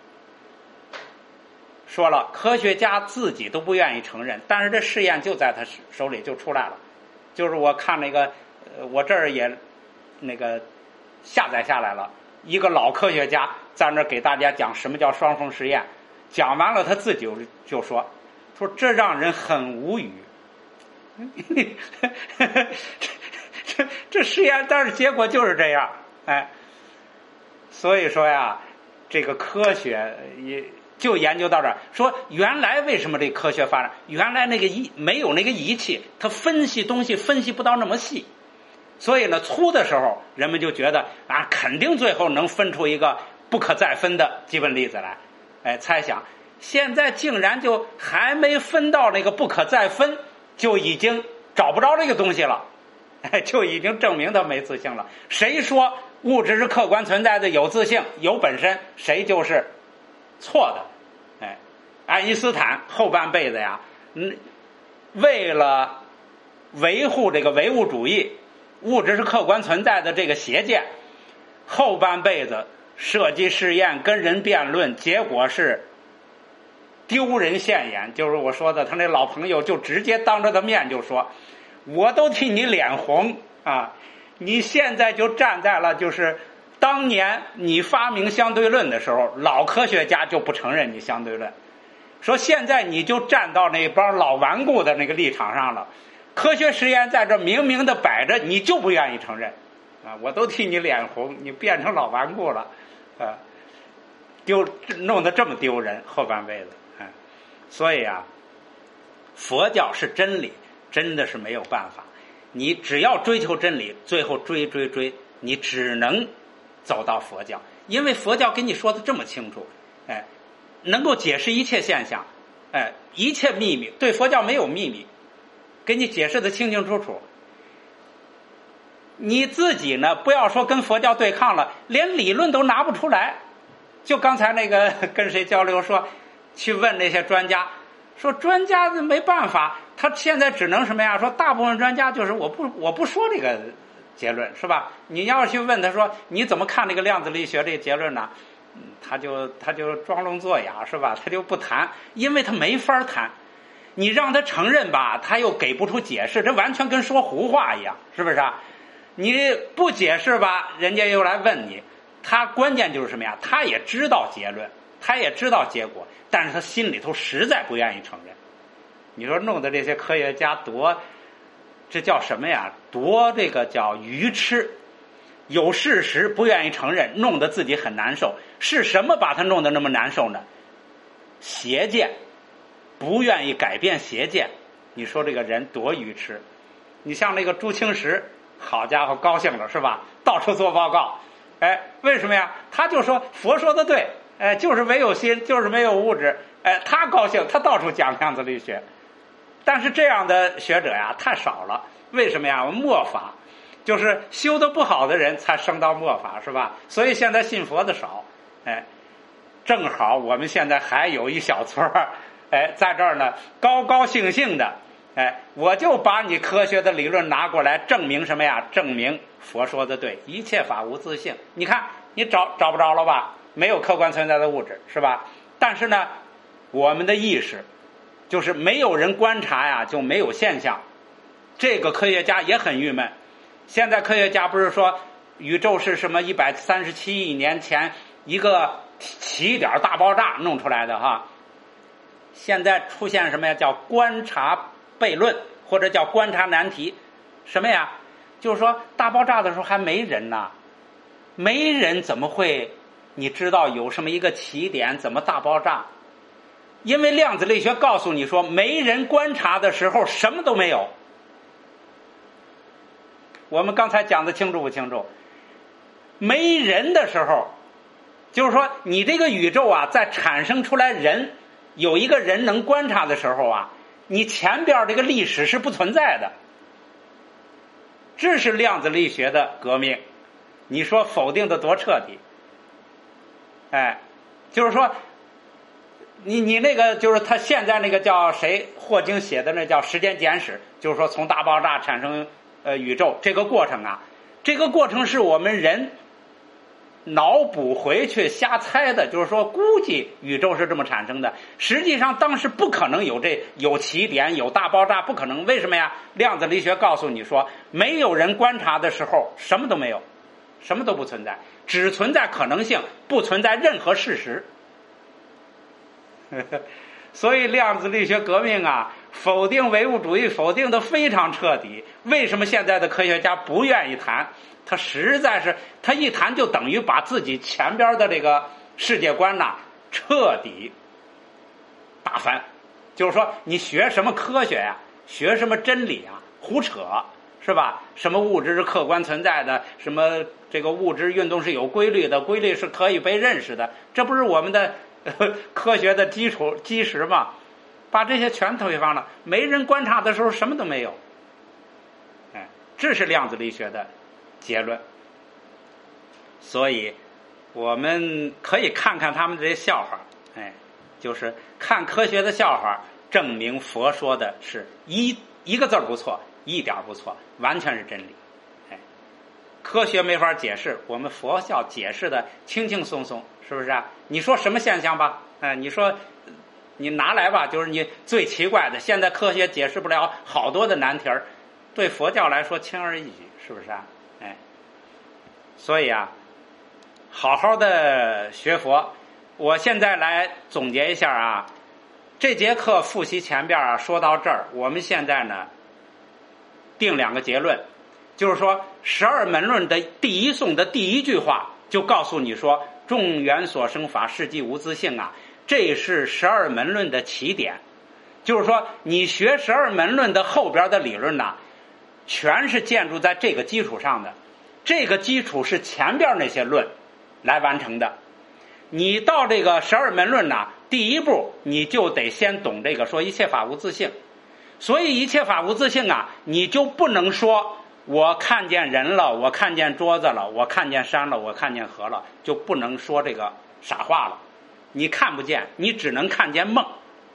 说了，科学家自己都不愿意承认，但是这试验就在他手里就出来了。就是我看那个，呃，我这儿也那个下载下来了，一个老科学家在那给大家讲什么叫双缝实验，讲完了他自己就说说这让人很无语。这这这实验，但是结果就是这样。哎，所以说呀，这个科学也就研究到这儿，说原来为什么这科学发展？原来那个仪没有那个仪器，它分析东西分析不到那么细，所以呢，粗的时候人们就觉得啊，肯定最后能分出一个不可再分的基本粒子来。哎，猜想现在竟然就还没分到那个不可再分，就已经找不着这个东西了，哎，就已经证明它没自性了。谁说物质是客观存在的，有自性有本身，谁就是错的。哎，爱因斯坦后半辈子呀，嗯，为了维护这个唯物主义，物质是客观存在的这个邪见，后半辈子设计试验跟人辩论，结果是丢人现眼。就是我说的，他那老朋友就直接当着他面就说，我都替你脸红啊，你现在就站在了就是当年你发明相对论的时候，老科学家就不承认你相对论，说现在你就站到那帮老顽固的那个立场上了，科学实验在这明明的摆着，你就不愿意承认啊！我都替你脸红，你变成老顽固了，啊，丢弄得这么丢人，后半辈子，啊，所以啊，佛教是真理，真的是没有办法。你只要追求真理，最后追追追，你只能走到佛教，因为佛教跟你说的这么清楚，哎，能够解释一切现象，哎，一切秘密，对佛教没有秘密，给你解释的清清楚楚。你自己呢，不要说跟佛教对抗了，连理论都拿不出来。就刚才那个跟谁交流说，去问那些专家，说专家没办法，他现在只能什么呀？说大部分专家就是我不我不说这个结论，是吧？你要去问他说你怎么看这个量子力学这个结论呢？嗯，他就他就装聋作哑，是吧？他就不谈，因为他没法谈。你让他承认吧，他又给不出解释，这完全跟说胡话一样，是不是啊？你不解释吧，人家又来问你。他关键就是什么呀？他也知道结论，他也知道结果，但是他心里头实在不愿意承认。你说弄得这些科学家多，这叫什么呀？多这个叫愚痴，有事实不愿意承认，弄得自己很难受。是什么把他弄得那么难受呢？邪见，不愿意改变邪见。你说这个人多愚痴。你像那个朱清时，好家伙，高兴了是吧？到处做报告。哎，为什么呀？他就说佛说的对，哎，就是没有心，就是没有物质，哎，他高兴，他到处讲量子力学。但是这样的学者呀太少了，为什么呀？末法，就是修得不好的人才升到末法，是吧？所以现在信佛的少，哎，正好我们现在还有一小撮儿，哎，在这儿呢，高高兴兴的，哎，我就把你科学的理论拿过来证明什么呀？证明佛说的对，一切法无自性。你看你找找不着了吧？没有客观存在的物质，是吧？但是呢，我们的意识就是没有人观察呀，就没有现象。这个科学家也很郁闷。现在科学家不是说宇宙是什么一百三十七亿年前一个起点大爆炸弄出来的哈？现在出现什么呀？叫观察悖论，或者叫观察难题。什么呀？就是说大爆炸的时候还没人呢，没人怎么会你知道有什么一个起点怎么大爆炸？因为量子力学告诉你说没人观察的时候什么都没有。我们刚才讲的清楚不清楚？没人的时候，就是说你这个宇宙啊在产生出来人，有一个人能观察的时候啊，你前边这个历史是不存在的。这是量子力学的革命，你说否定的多彻底？哎，就是说你你那个就是他现在那个叫谁霍金写的那叫时间简史，就是说从大爆炸产生呃宇宙这个过程啊，这个过程是我们人脑补回去瞎猜的，就是说估计宇宙是这么产生的，实际上当时不可能有这有起点有大爆炸，不可能。为什么呀？量子力学告诉你说没有人观察的时候什么都没有，什么都不存在，只存在可能性，不存在任何事实。所以量子力学革命啊，否定唯物主义否定的非常彻底。为什么现在的科学家不愿意谈？他实在是他一谈就等于把自己前边的这个世界观呐彻底打翻。就是说你学什么科学呀，学什么真理啊，胡扯，是吧？什么物质是客观存在的，什么这个物质运动是有规律的，规律是可以被认识的，这不是我们的科学的基础基石嘛？把这些全推翻了，没人观察的时候什么都没有。哎，这是量子力学的结论。所以我们可以看看他们这些笑话，哎，就是看科学的笑话，证明佛说的是一一个字不错，一点不错，完全是真理。哎，科学没法解释，我们佛教解释的轻轻松松，是不是啊？你说什么现象吧？哎，你说你拿来吧，就是你最奇怪的，现在科学解释不了好多的难题儿，对佛教来说轻而易举，是不是啊？哎，所以啊， 好好的学佛。我现在来总结一下啊，这节课复习前边啊说到这儿，我们现在呢定两个结论，就是说十二门论的第一颂的第一句话就告诉你说，众缘所生法，是即无自性啊，这是十二门论的起点。就是说你学十二门论的后边的理论呢，全是建筑在这个基础上的，这个基础是前边那些论来完成的。你到这个十二门论呢，第一步你就得先懂这个说一切法无自性。所以一切法无自性啊，你就不能说我看见人了，我看见桌子了，我看见山了，我看见河了，就不能说这个傻话了。你看不见，你只能看见梦，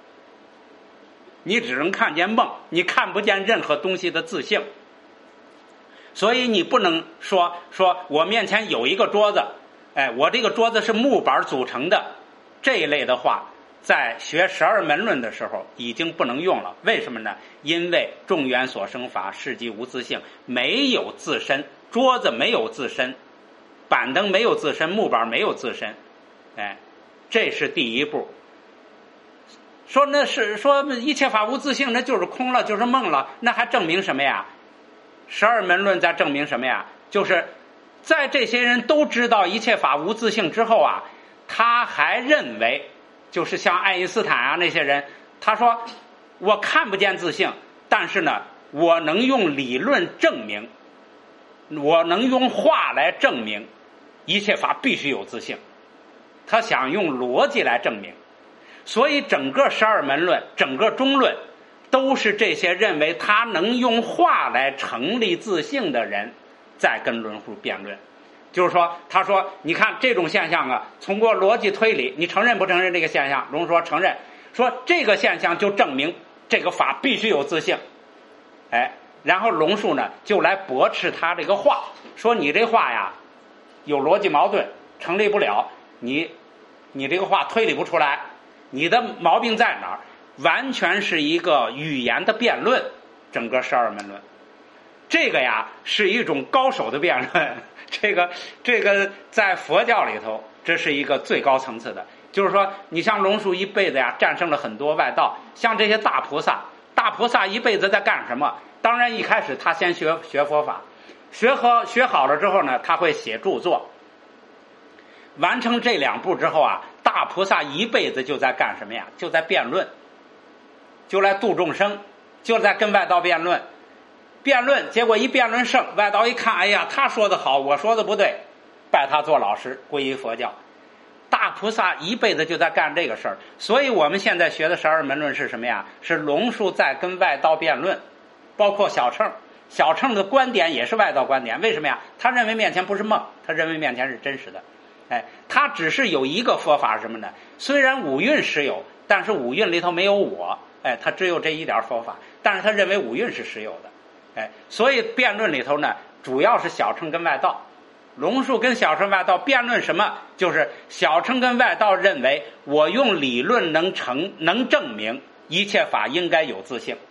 你只能看见梦，你看不见任何东西的自性。所以你不能说说我面前有一个桌子，哎，我这个桌子是木板组成的，这一类的话在学十二门论的时候已经不能用了。为什么呢？因为众缘所生法，是即无自性，没有自身，桌子没有自身，板凳没有自身，木板没有自身，哎，这是第一步。说那是说一切法无自性，那就是空了，就是梦了，那还证明什么呀？十二门论在证明什么呀？就是在这些人都知道一切法无自性之后啊，他还认为，就是像爱因斯坦啊那些人，他说我看不见自性，但是呢我能用理论证明，我能用话来证明一切法必须有自性，他想用逻辑来证明。所以整个十二门论，整个中论都是这些认为他能用话来成立自性的人在跟论述辩论。就是说他说你看这种现象啊，通过逻辑推理，你承认不承认这个现象？龙说承认，说这个现象就证明这个法必须有自性。哎，然后龙树呢就来驳斥他这个话，说你这话呀有逻辑矛盾，成立不了，你你这个话推理不出来，你的毛病在哪儿？完全是一个语言的辩论，整个十二门论这个呀是一种高手的辩论，这个这个在佛教里头这是一个最高层次的。就是说你像龙树一辈子呀战胜了很多外道，像这些大菩萨，大菩萨一辈子在干什么？当然一开始他先学学佛法，学和学好了之后呢，他会写著作，完成这两步之后啊，大菩萨一辈子就在干什么呀？就在辩论，就来度众生，就在跟外道辩论，辩论结果一辩论胜，外道一看，哎呀，他说的好，我说的不对，拜他做老师，皈依佛教。大菩萨一辈子就在干这个事儿。所以我们现在学的十二门论是什么呀？是龙树在跟外道辩论，包括小乘，小乘的观点也是外道观点。为什么呀？他认为面前不是梦，他认为面前是真实的。哎，他只是有一个说法是什么呢？虽然五蕴实有，但是五蕴里头没有我，哎，他只有这一点说法，但是他认为五蕴是实有的。哎，所以辩论里头呢，主要是小乘跟外道。龙树跟小乘外道辩论什么？就是小乘跟外道认为我用理论能成能证明一切法应该有自性，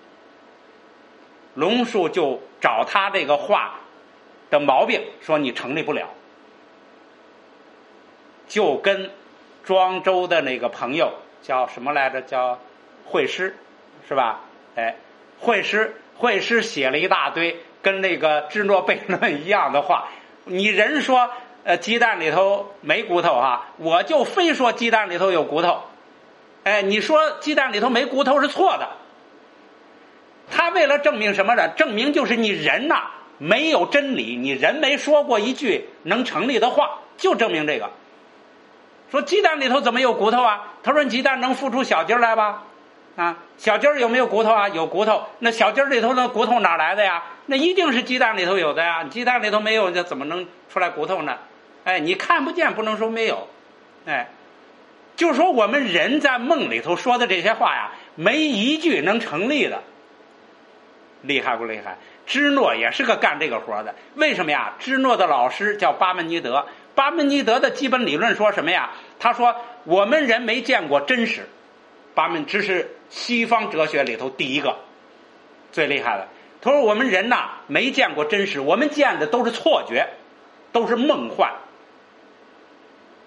龙树就找他这个话的毛病，说你成立不了，就跟庄周的那个朋友叫什么来着？叫惠施，是吧？哎，惠施惠施写了一大堆跟那个芝诺悖论一样的话。你人说呃鸡蛋里头没骨头哈，我就非说鸡蛋里头有骨头。哎，你说鸡蛋里头没骨头是错的。他为了证明什么呢？证明就是你人呐、啊、没有真理，你人没说过一句能成立的话，就证明这个。说鸡蛋里头怎么有骨头啊？他说鸡蛋能孵出小鸡来吧？啊，小鸡有没有骨头啊？有骨头。那小鸡里头的骨头哪来的呀？那一定是鸡蛋里头有的呀，鸡蛋里头没有，那怎么能出来骨头呢？哎，你看不见不能说没有。哎，就是说我们人在梦里头说的这些话呀，没一句能成立的。厉害不厉害？芝诺也是个干这个活的。为什么呀？芝诺的老师叫巴门尼德，巴门尼德的基本理论说什么呀？他说我们人没见过真实，巴门只是西方哲学里头第一个最厉害的。他说我们人呐没见过真实，我们见的都是错觉，都是梦幻。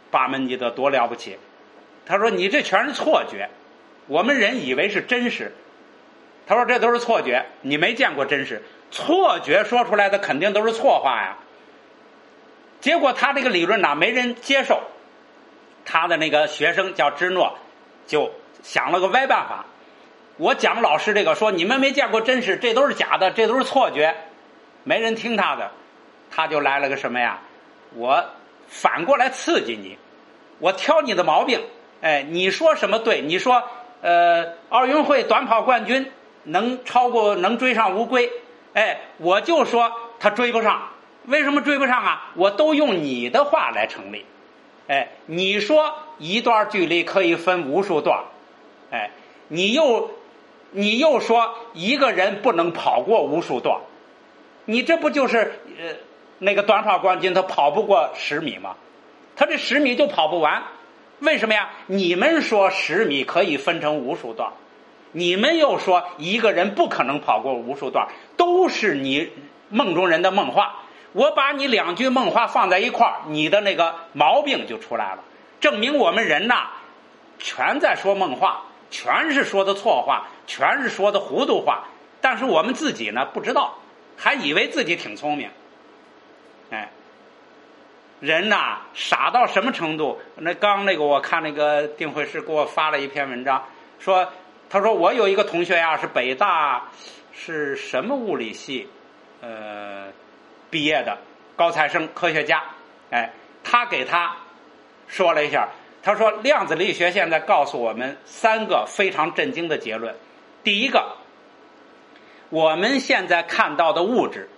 巴门尼德多了不起，他说你这全是错觉，我们人以为是真实，他说这都是错觉，你没见过真实，错觉说出来的肯定都是错话呀。结果他这个理论呢没人接受，他的那个学生叫芝诺就想了个歪办法，我讲老师这个说你们没见过真实，这都是假的，这都是错觉，没人听他的，他就来了个什么呀，我反过来刺激你，我挑你的毛病，哎，你说什么对，你说呃奥运会短跑冠军能超过能追上乌龟，哎，我就说他追不上，为什么追不上啊？我都用你的话来成立，哎，你说一段距离可以分无数段，哎，你又你又说一个人不能跑过无数段，你这不就是呃那个短跑冠军他跑不过十米吗？他这十米就跑不完，为什么呀？你们说十米可以分成无数段，你们又说一个人不可能跑过无数段，都是你梦中人的梦话。我把你两句梦话放在一块儿，你的那个毛病就出来了，证明我们人呐全在说梦话，全是说的错话，全是说的糊涂话，但是我们自己呢不知道，还以为自己挺聪明。哎，人呐傻到什么程度？那刚那个我看那个丁慧师给我发了一篇文章，说他说我有一个同学呀是北大是什么物理系呃毕业的高材生科学家，哎，他给他说了一下，他说量子力学现在告诉我们三个非常震惊的结论。第一个，我们现在看到的物质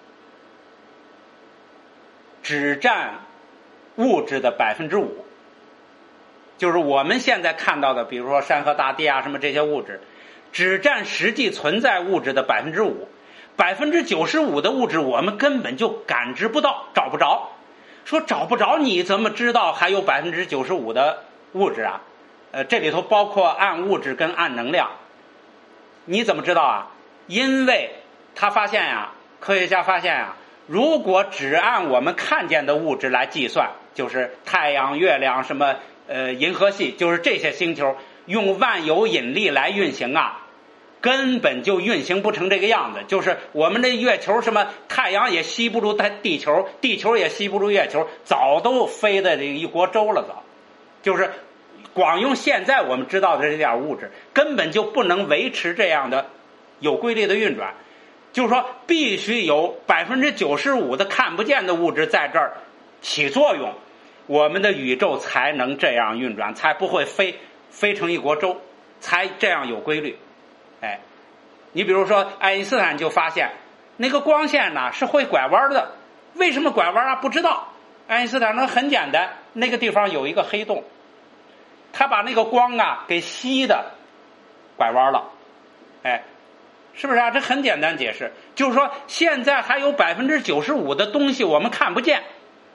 只占物质的百分之五，就是我们现在看到的，比如说山河大地啊什么这些物质，只占实际存在物质的百分之五，百分之九十五的物质我们根本就感知不到，找不着。说找不着，你怎么知道还有百分之九十五的物质啊？呃，这里头包括暗物质跟暗能量，你怎么知道啊？因为他发现呀，科学家发现呀，如果只按我们看见的物质来计算，就是太阳、月亮什么呃银河系，就是这些星球，用万有引力来运行啊，根本就运行不成这个样子。就是我们的月球什么太阳也吸不住地球，地球也吸不住月球，早都飞的这一锅粥了早。就是光用现在我们知道的这点物质，根本就不能维持这样的有规律的运转。就是说必须有百分之九十五的看不见的物质在这儿起作用，我们的宇宙才能这样运转，才不会飞飞成一锅粥，才这样有规律。哎，你比如说爱因斯坦就发现那个光线呢是会拐弯的，为什么拐弯啊？不知道。爱因斯坦说很简单，那个地方有一个黑洞，他把那个光啊给吸的拐弯了。哎，是不是啊？这很简单解释，就是说现在还有百分之九十五的东西我们看不见，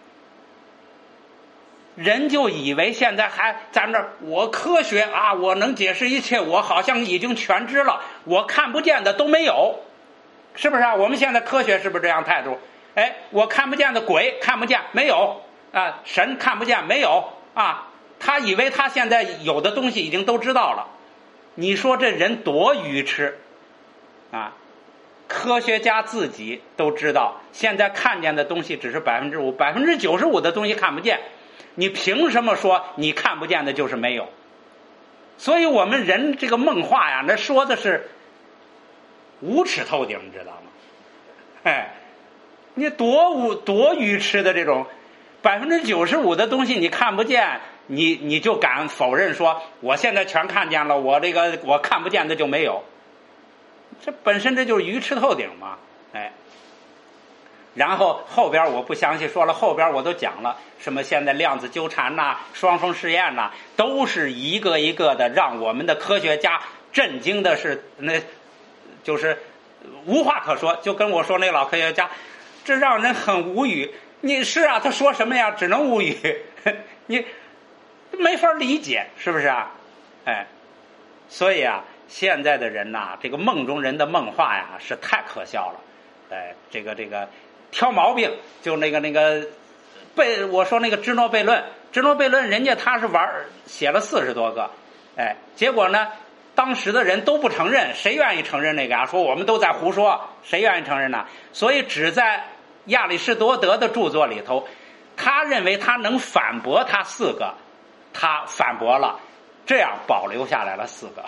人就以为现在还在那儿，我科学啊，我能解释一切，我好像已经全知了，我看不见的都没有，是不是啊？我们现在科学是不是这样态度？哎，我看不见的鬼看不见没有啊，神看不见没有啊，他以为他现在有的东西已经都知道了，你说这人多愚痴啊！科学家自己都知道，现在看见的东西只是百分之五，百分之九十五的东西看不见。你凭什么说你看不见的就是没有？所以我们人这个梦话呀，那说的是无耻透顶，你知道吗？哎，你多无多愚痴的这种，百分之九十五的东西你看不见，你你就敢否认说我现在全看见了，我这个我看不见的就没有。这本身这就是愚痴透顶嘛，哎。然后后边我不详细说了，后边我都讲了，什么现在量子纠缠呐、双缝试验呐，都是一个一个的让我们的科学家震惊的是，那就是无话可说。就跟我说那老科学家，这让人很无语。你是啊，他说什么呀？只能无语，你没法理解，是不是啊？哎，所以啊，现在的人呐，这个梦中人的梦话呀，是太可笑了。哎，这个这个。挑毛病，就那个那个悖我说那个芝诺悖论，芝诺悖论人家他是玩写了四十多个，哎，结果呢，当时的人都不承认，谁愿意承认那个啊？说我们都在胡说，谁愿意承认呢？所以只在亚里士多德的著作里头，他认为他能反驳他四个，他反驳了，这样保留下来了四个。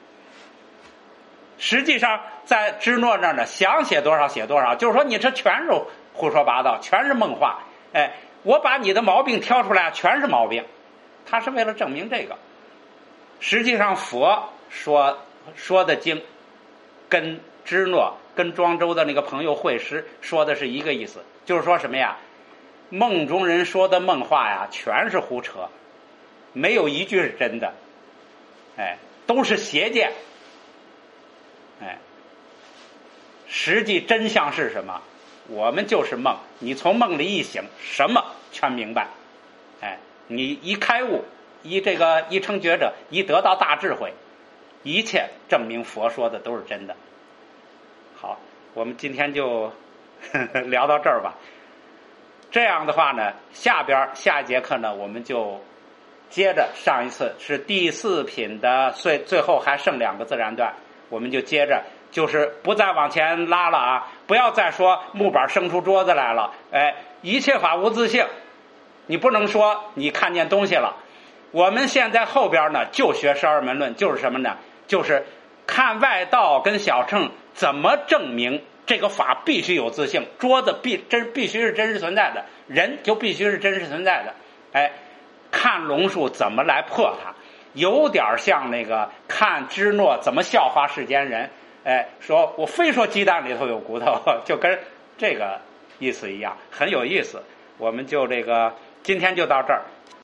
实际上在芝诺那儿呢，想写多少写多少，就是说你这全是胡说八道，全是梦话。哎，我把你的毛病挑出来，全是毛病。他是为了证明这个。实际上佛说说的经，跟芝诺、跟庄周的那个朋友惠施说的是一个意思，就是说什么呀？梦中人说的梦话呀，全是胡扯，没有一句是真的，哎，都是邪见。哎，实际真相是什么？我们就是梦，你从梦里一醒，什么全明白。哎，你一开悟，一这个一成觉者，一得到大智慧，一切证明佛说的都是真的。好，我们今天就呵呵聊到这儿吧。这样的话呢，下边下一节课呢，我们就接着上一次是第四品的最最后还剩两个自然段。我们就接着，就是不再往前拉了啊！不要再说木板生出桌子来了，哎，一切法无自性，你不能说你看见东西了。我们现在后边呢，就学十二门论，就是什么呢？就是看外道跟小乘怎么证明这个法必须有自性，桌子必真必须是真实存在的，人就必须是真实存在的。哎，看龙树怎么来破它。有点像那个看芝诺怎么笑话世间人，哎，说我非说鸡蛋里头有骨头，就跟这个意思一样，很有意思。我们就这个今天就到这儿。